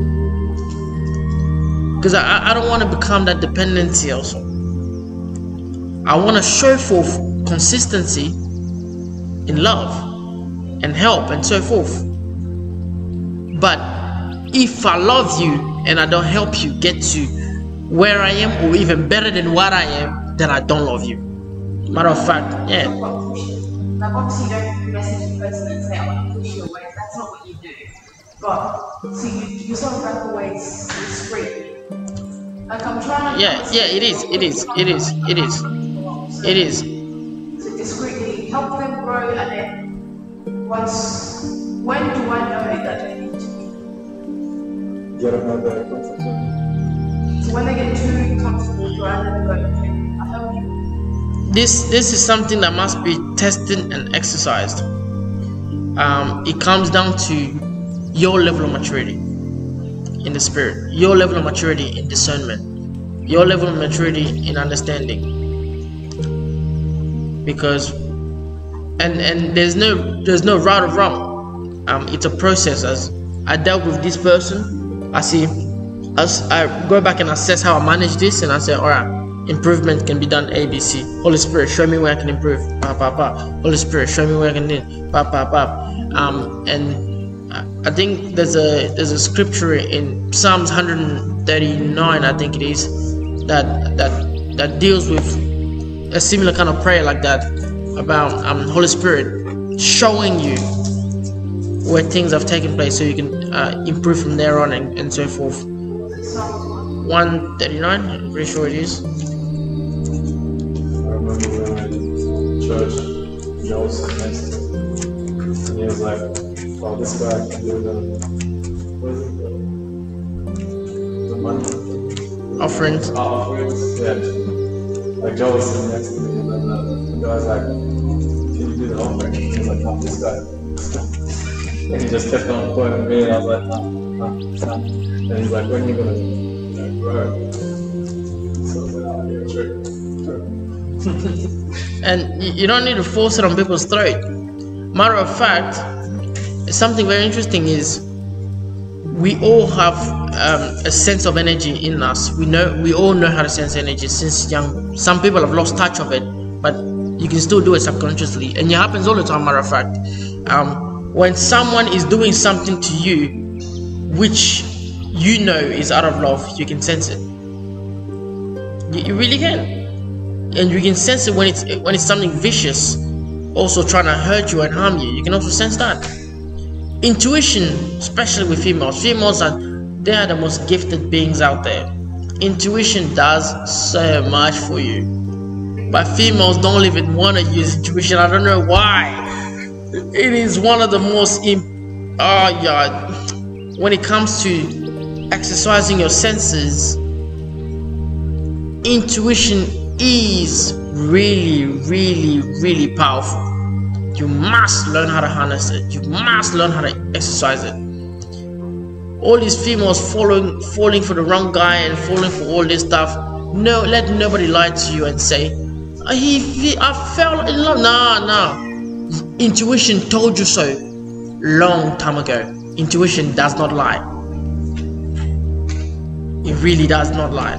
Because I don't want to become that dependency also. I want to show forth consistency in love and help and so forth. But if I love you and I don't help you get to where I am, or even better than what I am, then I don't love you. Matter of fact, yeah. Like obviously you don't message the person and say, I want to push you away. That's not what you do. But so you sort of back away discreetly. Like I'm trying to it is. So discreetly help them grow, and then when do I know that they need to be? Get them out of their comfort zone. So when they get too comfortable, do I let them go, okay, I help you? This is something that must be tested and exercised. It comes down to your level of maturity in the spirit, your level of maturity in discernment, your level of maturity in understanding. Because and there's no right or wrong. it's a process. As I dealt with this person, as I go back and assess how I manage this, and I say, all right, improvement can be done ABC. Holy Spirit, show me where I can improve. Holy Spirit, show me where I can do. And I think there's a scripture in Psalms 139, I think it is, that deals with a similar kind of prayer like that, about Holy Spirit showing you where things have taken place so you can improve from there on, and so forth. 139, I'm pretty sure it is. I remember when I in church, Joe sat next to me, and he was like, "Oh, this guy can do the money Offerings. offerings." Yeah, like Joe was sitting next to me, and then the guy was like, "Can you do the offering?" He was like, "No, this guy." And he just kept on pointing at me, and I was like, "No." And he's like, "When are you gonna grow?" So I was like, "Oh, yeah, sure." And you don't need to force it on people's throat. Matter of fact, something very interesting is we all have a sense of energy in us. We all know how to sense energy since young. Some people have lost touch of it, but you can still do it subconsciously, and it happens all the time. Matter of fact, when someone is doing something to you which you know is out of love, you can sense it. You really can, and you can sense it when it's something vicious, also trying to hurt you and harm you. You can also sense that. Intuition, especially with females. Females are the most gifted beings out there. Intuition does so much for you, but females don't even want to use intuition. I don't know why. It is one of the most when it comes to exercising your senses, intuition is really, really, really powerful. You must learn how to harness it. You must learn how to exercise it. All these females falling for the wrong guy and falling for all this stuff. No, let nobody lie to you and say, I fell in love. No. Intuition told you so long time ago. Intuition does not lie. It really does not lie.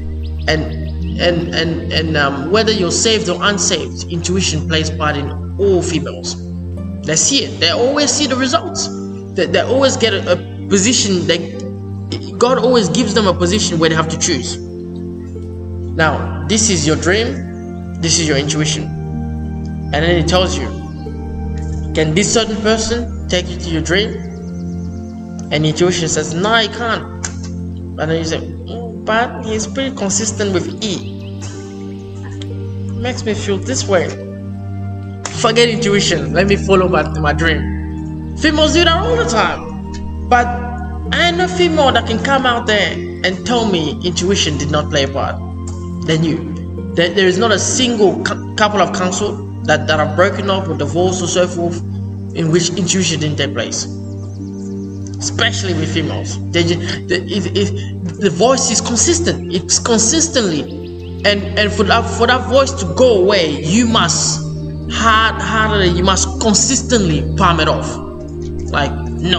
And whether you're saved or unsaved, intuition plays part in all females. They see it. They always see the results. They always get a position. God always gives them a position where they have to choose. Now, this is your dream. This is your intuition. And then it tells you, can this certain person take you to your dream? And intuition says, no, he can't. And then you say, but he's pretty consistent with E. Makes me feel this way. Forget intuition. Let me follow my dream. Females do that all the time. But I know female that can come out there and tell me intuition did not play a part. They knew. There is not a single couple of counsel that are broken up or divorced or so forth in which intuition didn't take place. Especially with females. The voice is consistent. It's consistently. And for that voice to go away, you must you must consistently palm it off. Like, no.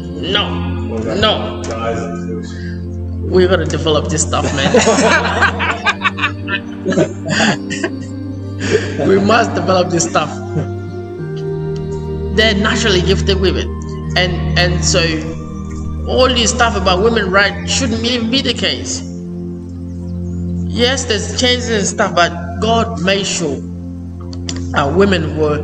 We gotta develop this stuff, man. We must develop this stuff. They're naturally gifted with it. And so all this stuff about women rights shouldn't even be the case. Yes, there's changes and stuff, but God made sure women were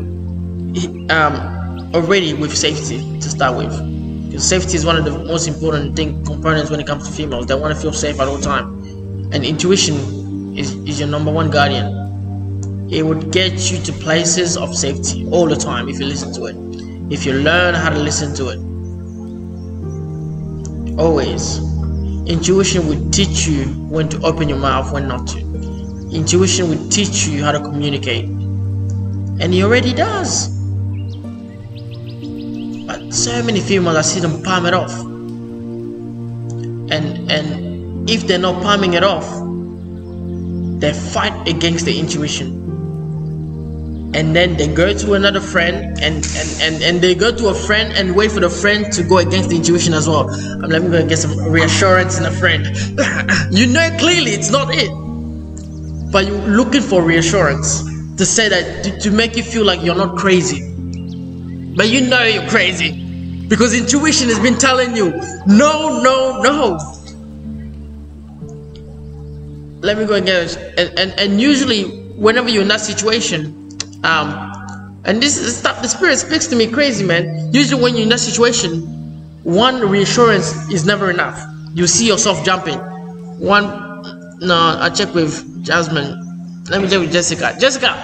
already with safety to start with. Because safety is one of the most important components when it comes to females. They want to feel safe at all time. And intuition is your number one guardian. It would get you to places of safety all the time if you listen to it. If you learn how to listen to it. Always. Intuition will teach you when to open your mouth, when not to. Intuition will teach you how to communicate. And he already does. But so many females, I see them palm it off. And if they're not palming it off, they fight against the intuition. and then they go to another friend, and they go to a friend and wait for the friend to go against the intuition as well. Let me go and get some reassurance in a friend. You know clearly it's not it, but you're looking for reassurance to say that, to make you feel like you're not crazy, but you know you're crazy because intuition has been telling you no. Let me go and get it. And usually whenever you're in that situation, and this is stuff, the spirit speaks to me crazy, man. Usually when you're in that situation, one reassurance is never enough. You see yourself jumping. I check with Jasmine. Let me check with Jessica,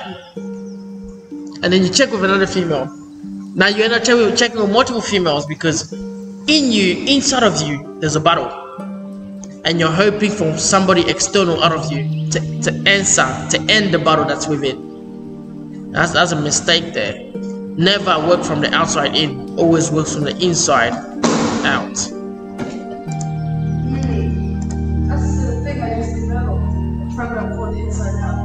and then you check with another female. Now you end up checking with multiple females because inside of you, there's a battle, and you're hoping for somebody external out of you to end the battle that's within. That's a mistake there. Never work from the outside in. Always work from the inside out. That's the thing I used to know. A program called Inside Out.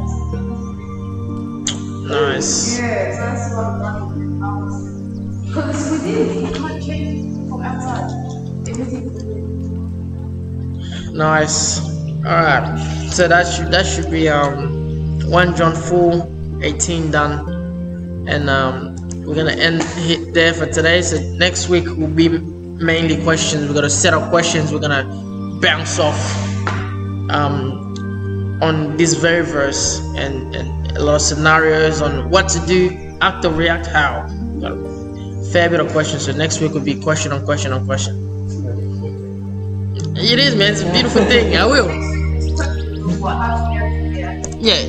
Nice. Yeah, so that's what I'm running. Because it's within. You can't change it from outside. Everything's within. Nice. Alright. So that should be 1 John 4:18 done. And we're gonna end it there for today. So next week will be mainly questions. We're gonna set up questions. We're gonna bounce off on this very verse and a lot of scenarios on what to do, act or react, how. Got a fair bit of questions. So next week will be question on question on question. It is, man. It's a beautiful thing. I will. Yeah.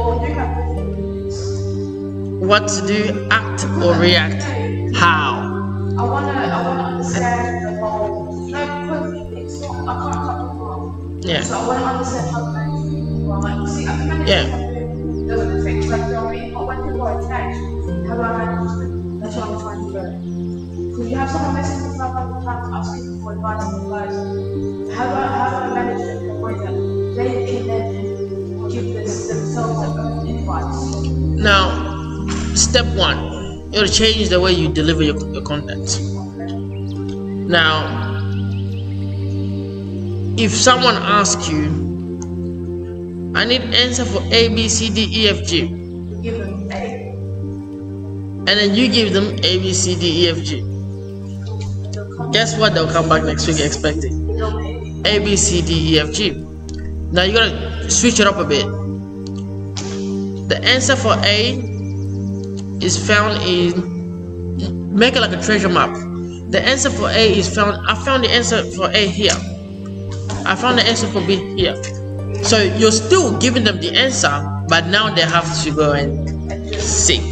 What to do, act or react, how. I wanna understand the whole. Because it's not. I can't cut the wrong. Yeah. So I wanna understand how to manage people. Like, see, I can manage something doesn't affect like but when people are attached, how do I manage them? That's what I'm trying to learn. Because you have someone messing with stuff all the time, asking for advice and advice. How do I manage them in a way that they can then give themselves advice? Now, step 1, it'll change the way you deliver your content. Now, if someone asks you, I need answer for A, B, C, D, E, F, G, You give them A. and then you give them A, B, C, D, E, F, G, guess what? They'll come back next week expecting A, B, C, D, E, F, G. Now you gotta switch it up a bit. The answer for A is found in, make it like a treasure map. The answer for A is found, I found the answer for A here. I found the answer for B here. So you're still giving them the answer, but now they have to go and seek.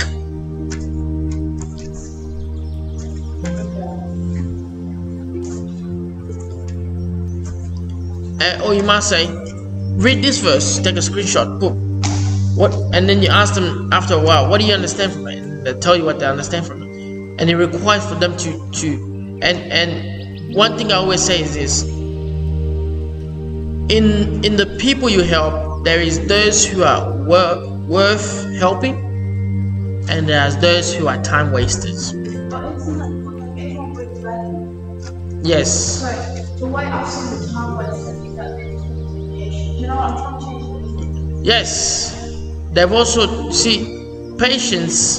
Or you might say, read this verse, take a screenshot, boom. What? And then you ask them after a while, what do you understand from it? They tell you what they understand from it, and it requires for them to. And one thing I always say is this: in the people you help, there is those who are worth helping, and there's those who are time wasters. But it's not like anyone brings value. Yes. So the way I've seen the time wasters is that you know I'm trying to change it. Yes. They've also, see, patience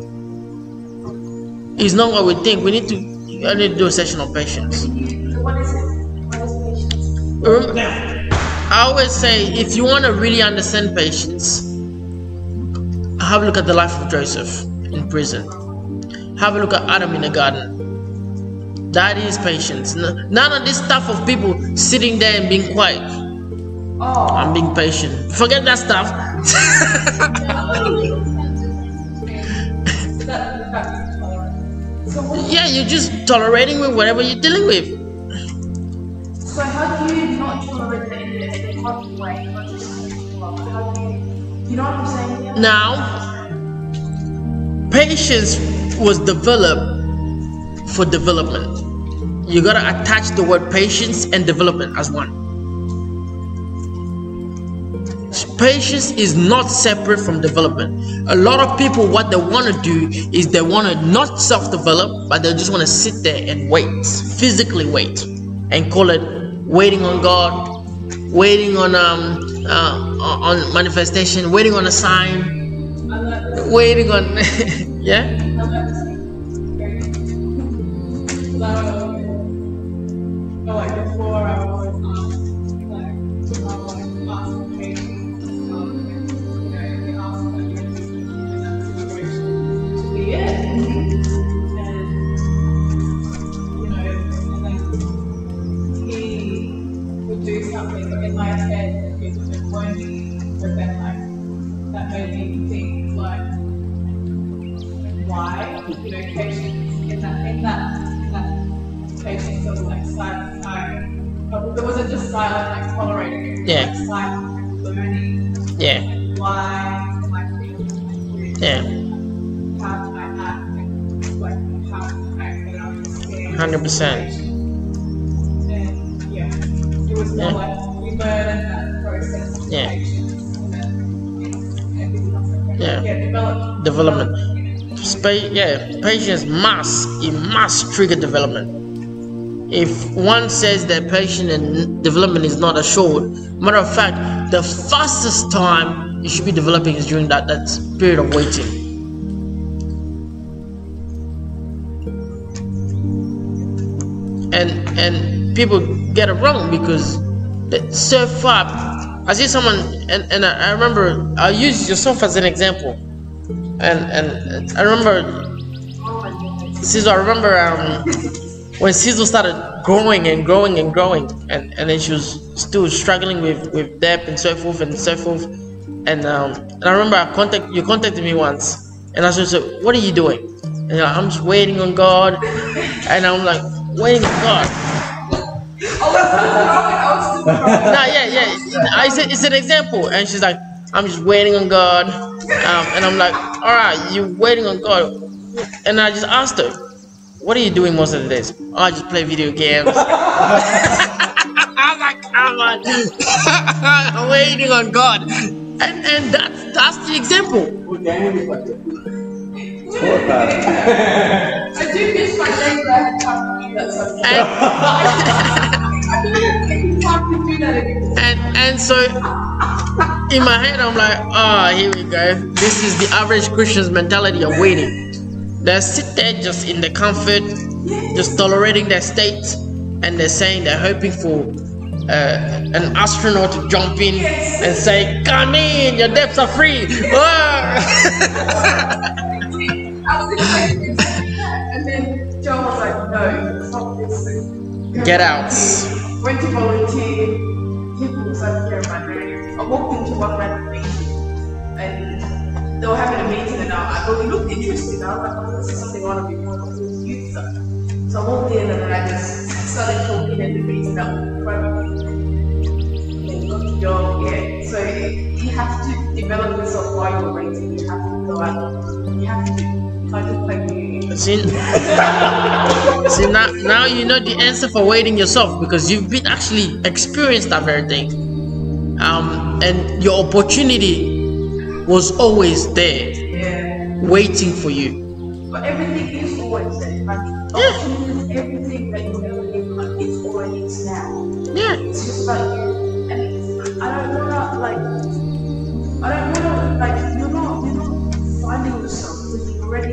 is not what we think. I need to do a session on patience. What is it? What is patience? I always say, if you want to really understand patience, have a look at the life of Joseph in prison. Have a look at Adam in the garden. That is patience. None of this stuff of people sitting there and being quiet. Oh. I'm being patient. Forget that stuff. Yeah, you're just tolerating with whatever you're dealing with. So how do you not tolerate it in a healthy way? Not just how do you know what I'm saying here? Now, patience was developed for development. You gotta attach the word patience and development as one. Patience is not separate from development. A lot of people, what they want to do is they want to not self-develop, but they just want to sit there and wait, physically wait, and call it waiting on God, waiting on manifestation, waiting on a sign, waiting on yeah. Like before I was something, but in my head, it was only the that made me think like, why? Patience in that patience of like silent time. But there wasn't just silent like tolerating it. Yeah. Like silent learning. Yeah. Why am I thinking like this? Yeah. How can I act? And like how can I understand? 100%. It was more like we learn that process of patience and then it becomes development. Patience must trigger development. If one says that patience and development is not assured, matter of fact, the fastest time you should be developing is during that period of waiting. And people get it wrong because so far, I see someone, and I remember, I'll use yourself as an example, and I remember, Sizzle, when Sizzle started growing and then she was still struggling with debt and so forth, and I remember you contacted me once, and I said, what are you doing? And I'm just waiting on God, and I'm like, waiting on God. I said it's an example, and she's like, I'm just waiting on God, and I'm like, all right, you waiting on God, and I just asked her, what are you doing most of the days? Oh, I just play video games. I'm like, come on, I'm waiting on God, and that's the example. I do miss my days where I had time to do that sometimes. I don't have time to do that anymore. And so in my head I'm like, here we go. This is the average Christian's mentality of waiting. They sit there just in the comfort, just tolerating their state, and they're saying they're hoping for an astronaut to jump in and say, come in, your debts are free. I was expecting that, and then Joe was like, no, stop this. Get out. Went to volunteer. People was like, yeah, my name. I walked into one random meeting, and they were having a meeting, and I thought it looked interesting. I was like, oh, this is something I want to be more of a youth stuff. So I walked in, and then I just started talking, and the meeting that was in front of me. So you have to develop yourself while you're waiting. You have to go out. You have to. See, now you know the answer for waiting yourself, because you've been actually experienced that very thing, and your opportunity was always there, waiting for you. But everything is always there. Like everything that you ever need, like it's always now. Yeah. It's just like you, and I don't wanna you're not finding yourself. Already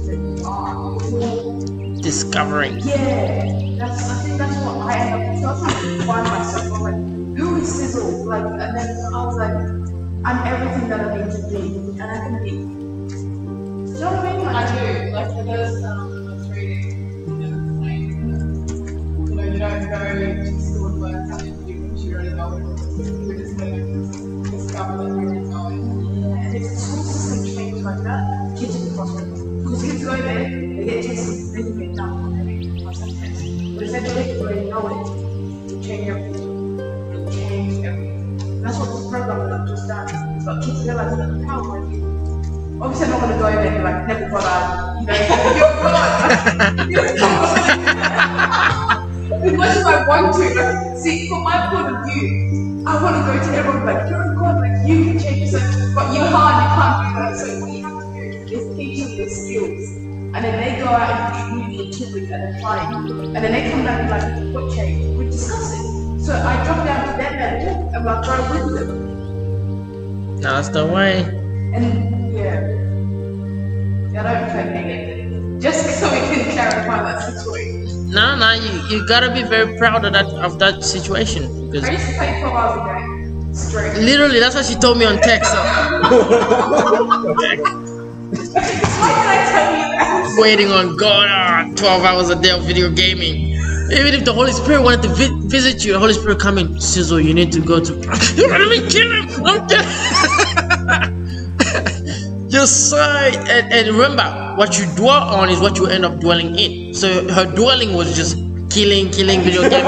discovering. I think that's what I end up. So I was trying to find myself. I'm like, who is Sizzle? Like, and then I was like, I'm everything that I need to be, and I can be. Do you know what I mean? Like, I do. Like for those trading, you don't go to school and learn how to do what you already know. You're just going to discover that you're already knowing. And if the school system changes like that, kids will be frustrated. Because kids go there, they get tested, then you get done, and they get concept test. But if they already know it, it'll change everything. That's what this program that I've just done. But kids realize that the power of you. Obviously, I'm not going to go in there and be like, never bothered, you're God. You're God. As much as I want to, see, from my point of view, I want to go to everyone like, you're a God, like you and then they go out and eat really in 2 weeks and then party, and then they come back and like, what changed? We discuss it. So I drop down to their level and I grow with them. That's the way. And I don't play negative. Just so we can clarify that situation. No, you gotta be very proud of that situation. I Because used to play 12 hours a day, straight. literally, that's what she told me on text. Why did I tell you that? Waiting on God, 12 hours a day of video gaming. Even if the Holy Spirit wanted to visit you, the Holy Spirit come in, Sizzle, you need to go to. Let me kill him. I'm dead. Just sigh and remember, what you dwell on is what you end up dwelling in. So her dwelling was just killing video game.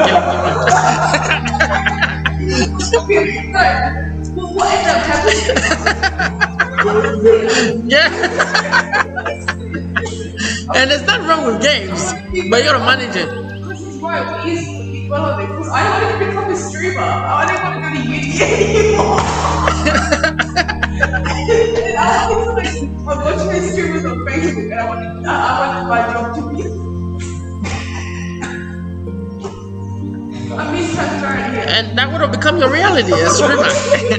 Well, what ended up happening? Yeah. And there's nothing wrong with games, but you gotta manage it. Right, we used to be well on it because I wanted to become a streamer. I didn't want to go to uni anymore. And I'm watching the streamers on Facebook and I wanted my job to be. I'm being transparent here. And that would have become your reality as a streamer.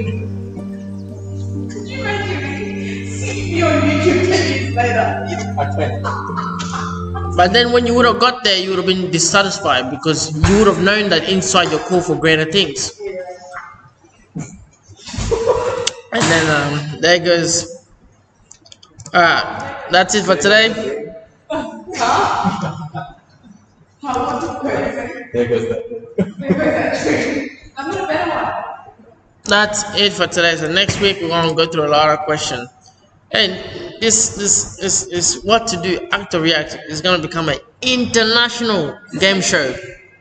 Could you imagine seeing me on YouTube 10 years later? I can't. But then when you would have got there, you would have been dissatisfied because you would have known that inside you're called for greater things. And then there goes. That's it for today. There goes that. I'm not a better one. That's it for today. So next week we're gonna go through a lot of questions. And this is what to do after React is gonna become an international game show.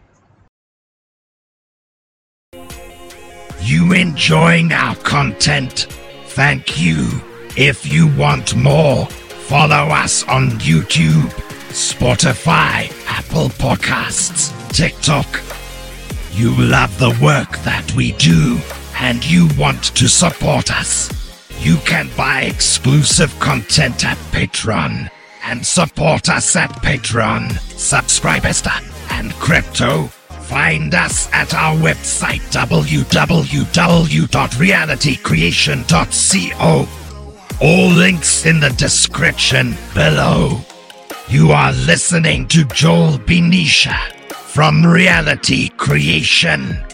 You enjoying our content? Thank you. If you want more, follow us on YouTube, Spotify, Apple Podcasts, TikTok. You love the work that we do and you want to support us. You can buy exclusive content at Patreon and support us at Patreon. Subscribesta and Crypto. Find us at our website www.realitycreation.co. All links in the description below. You are listening to Joel Benisha from Reality Creation.